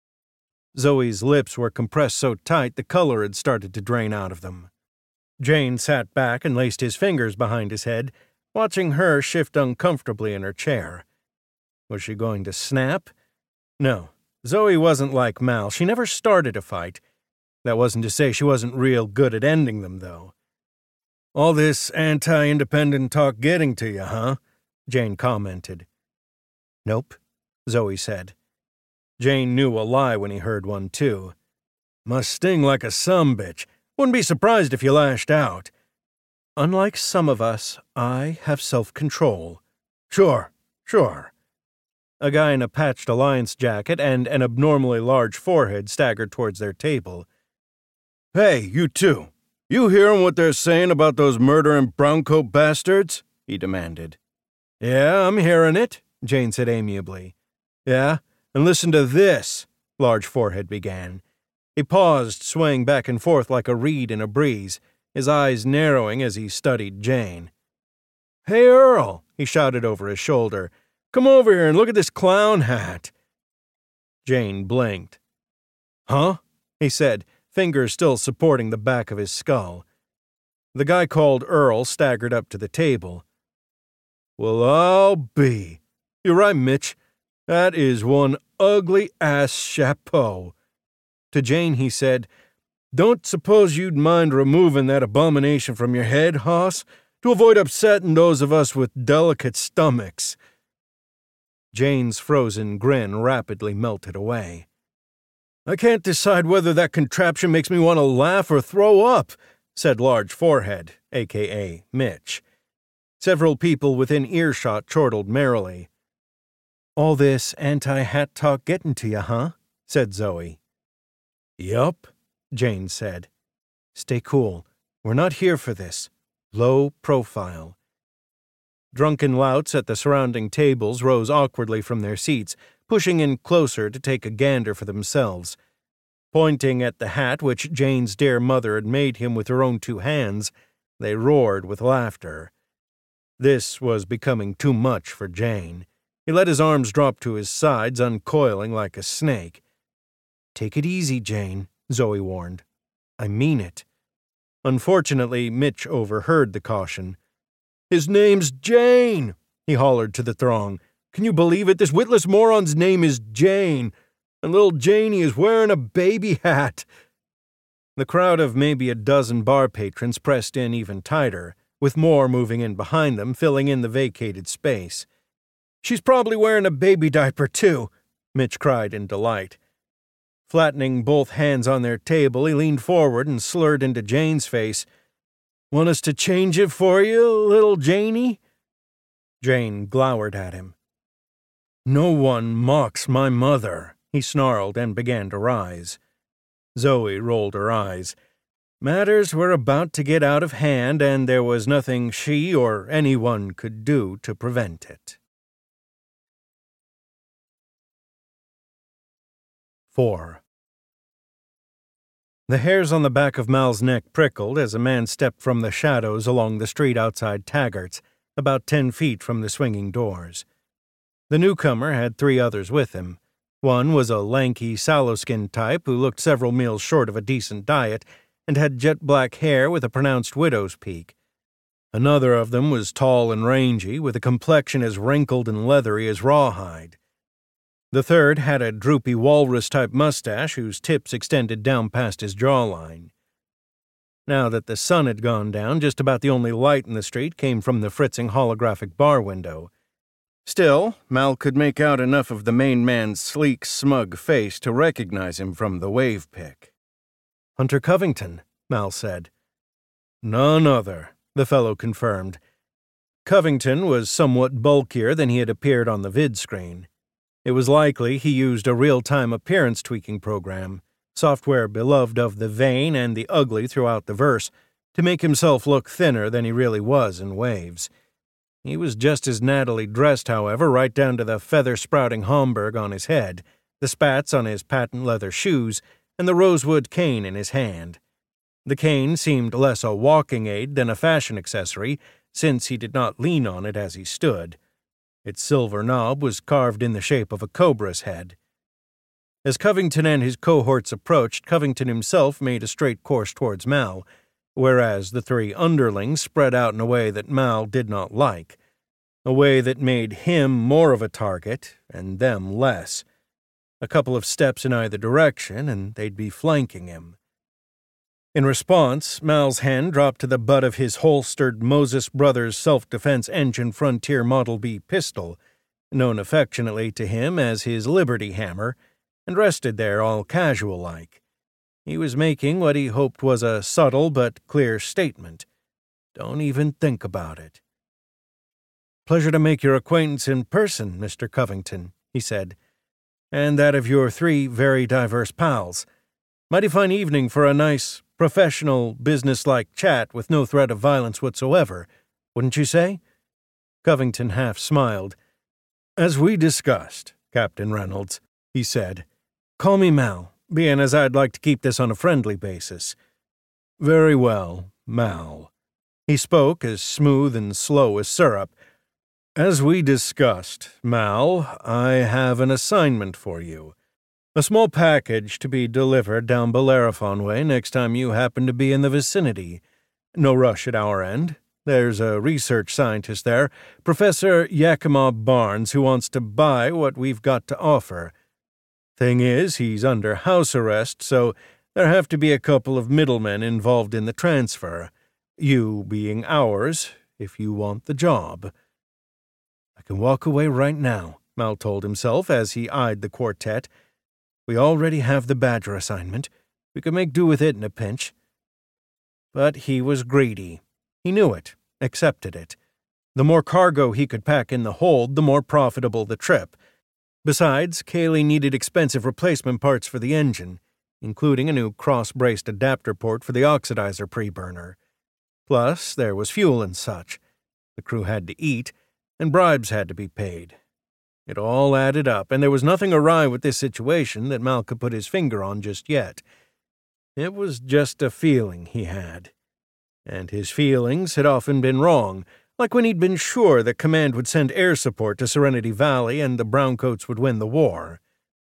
Zoe's lips were compressed so tight the color had started to drain out of them. Jane sat back and laced his fingers behind his head, watching her shift uncomfortably in her chair. Was she going to snap? No, Zoe wasn't like Mal. She never started a fight. That wasn't to say she wasn't real good at ending them, though. "All this anti-independent talk getting to you, huh?" Jane commented. "Nope," Zoe said. Jane knew a lie when he heard one, too. "Must sting like a sumbitch. Wouldn't be surprised if you lashed out." "Unlike some of us, I have self-control." "Sure, sure." A guy in a patched Alliance jacket and an abnormally large forehead staggered towards their table. "Hey, you two. You hearing what they're saying about those murdering browncoat bastards?" he demanded. "Yeah, I'm hearing it," Jane said amiably. "Yeah, and listen to this," Large Forehead began. He paused, swaying back and forth like a reed in a breeze, his eyes narrowing as he studied Jane. "Hey, Earl," he shouted over his shoulder. "Come over here and look at this clown hat." Jane blinked. "Huh?" he said, fingers still supporting the back of his skull. The guy called Earl staggered up to the table. "Well, I'll be. You're right, Mitch. That is one ugly-ass chapeau." To Jane he said, "Don't suppose you'd mind removing that abomination from your head, hoss, to avoid upsetting those of us with delicate stomachs." Jane's frozen grin rapidly melted away. "I can't decide whether that contraption makes me want to laugh or throw up," said Large Forehead, a k a. Mitch. Several people within earshot chortled merrily. "All this anti-hat talk getting to you, huh?" said Zoe. "Yup," Jane said. "Stay cool. We're not here for this. Low profile." Drunken louts at the surrounding tables rose awkwardly from their seats, pushing in closer to take a gander for themselves. Pointing at the hat which Jane's dear mother had made him with her own two hands, they roared with laughter. This was becoming too much for Jane. He let his arms drop to his sides, uncoiling like a snake. "Take it easy, Jane," Zoe warned. "I mean it." Unfortunately, Mitch overheard the caution. "His name's Jane," he hollered to the throng. "Can you believe it? This witless moron's name is Jane, and little Janey is wearing a baby hat." The crowd of maybe a dozen bar patrons pressed in even tighter, with more moving in behind them, filling in the vacated space. "She's probably wearing a baby diaper, too," Mitch cried in delight. Flattening both hands on their table, he leaned forward and slurred into Jane's face. "Want us to change it for you, little Janey?" Jane glowered at him. "No one mocks my mother," he snarled and began to rise. Zoe rolled her eyes. Matters were about to get out of hand, and there was nothing she or anyone could do to prevent it. Four. The hairs on the back of Mal's neck prickled as a man stepped from the shadows along the street outside Taggart's, about ten feet from the swinging doors. The newcomer had three others with him. One was a lanky, sallow-skinned type who looked several meals short of a decent diet and had jet-black hair with a pronounced widow's peak. Another of them was tall and rangy, with a complexion as wrinkled and leathery as rawhide. The third had a droopy walrus-type mustache whose tips extended down past his jawline. Now that the sun had gone down, just about the only light in the street came from the fritzing holographic bar window. Still, Mal could make out enough of the main man's sleek, smug face to recognize him from the wave pick. "Hunter Covington," Mal said. "None other," the fellow confirmed. Covington was somewhat bulkier than he had appeared on the vid screen. It was likely he used a real-time appearance tweaking program, software beloved of the vain and the ugly throughout the verse, to make himself look thinner than he really was in waves. He was just as nattily dressed, however, right down to the feather-sprouting Homburg on his head, the spats on his patent leather shoes, and the rosewood cane in his hand. The cane seemed less a walking aid than a fashion accessory, since he did not lean on it as he stood. Its silver knob was carved in the shape of a cobra's head. As Covington and his cohorts approached, Covington himself made a straight course towards Mal, whereas the three underlings spread out in a way that Mal did not like, a way that made him more of a target and them less. A couple of steps in either direction, and they'd be flanking him. In response, Mal's hand dropped to the butt of his holstered Moses Brothers self-defense engine Frontier Model B pistol, known affectionately to him as his Liberty Hammer, and rested there all casual-like. He was making what he hoped was a subtle but clear statement. Don't even think about it. "Pleasure to make your acquaintance in person, Mister Covington," he said, "and that of your three very diverse pals. Mighty fine evening for a nice, professional, business-like chat with no threat of violence whatsoever, wouldn't you say?" Covington half smiled. "As we discussed, Captain Reynolds," he said. "Call me Mal, being as I'd like to keep this on a friendly basis." "Very well, Mal." He spoke as smooth and slow as syrup. "As we discussed, Mal, I have an assignment for you. A small package to be delivered down Bellerophon way next time you happen to be in the vicinity. No rush at our end. There's a research scientist there, Professor Yakima Barnes, who wants to buy what we've got to offer. Thing is, he's under house arrest, so there have to be a couple of middlemen involved in the transfer, you being ours, if you want the job." "I can walk away right now," Mal told himself as he eyed the quartet. "We already have the Badger assignment. We could make do with it in a pinch." But he was greedy. He knew it, accepted it. The more cargo he could pack in the hold, the more profitable the trip. Besides, Cayley needed expensive replacement parts for the engine, including a new cross-braced adapter port for the oxidizer pre-burner. Plus, there was fuel and such. The crew had to eat, and bribes had to be paid. It all added up, and there was nothing awry with this situation that Mal could put his finger on just yet. It was just a feeling he had. And his feelings had often been wrong, like when he'd been sure that Command would send air support to Serenity Valley and the Browncoats would win the war.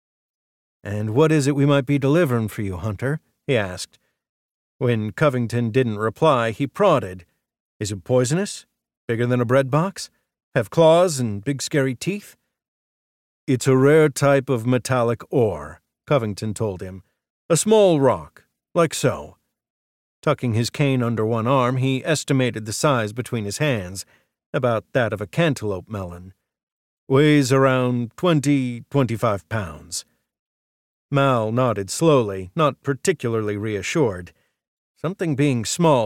"And what is it we might be delivering for you, Hunter?" he asked. When Covington didn't reply, he prodded. "Is it poisonous? Bigger than a bread box? Have claws and big scary teeth?" "It's a rare type of metallic ore," Covington told him. "A small rock, like so." Tucking his cane under one arm, he estimated the size between his hands, about that of a cantaloupe melon. "Weighs around twenty, twenty-five pounds. Mal nodded slowly, not particularly reassured. Something being small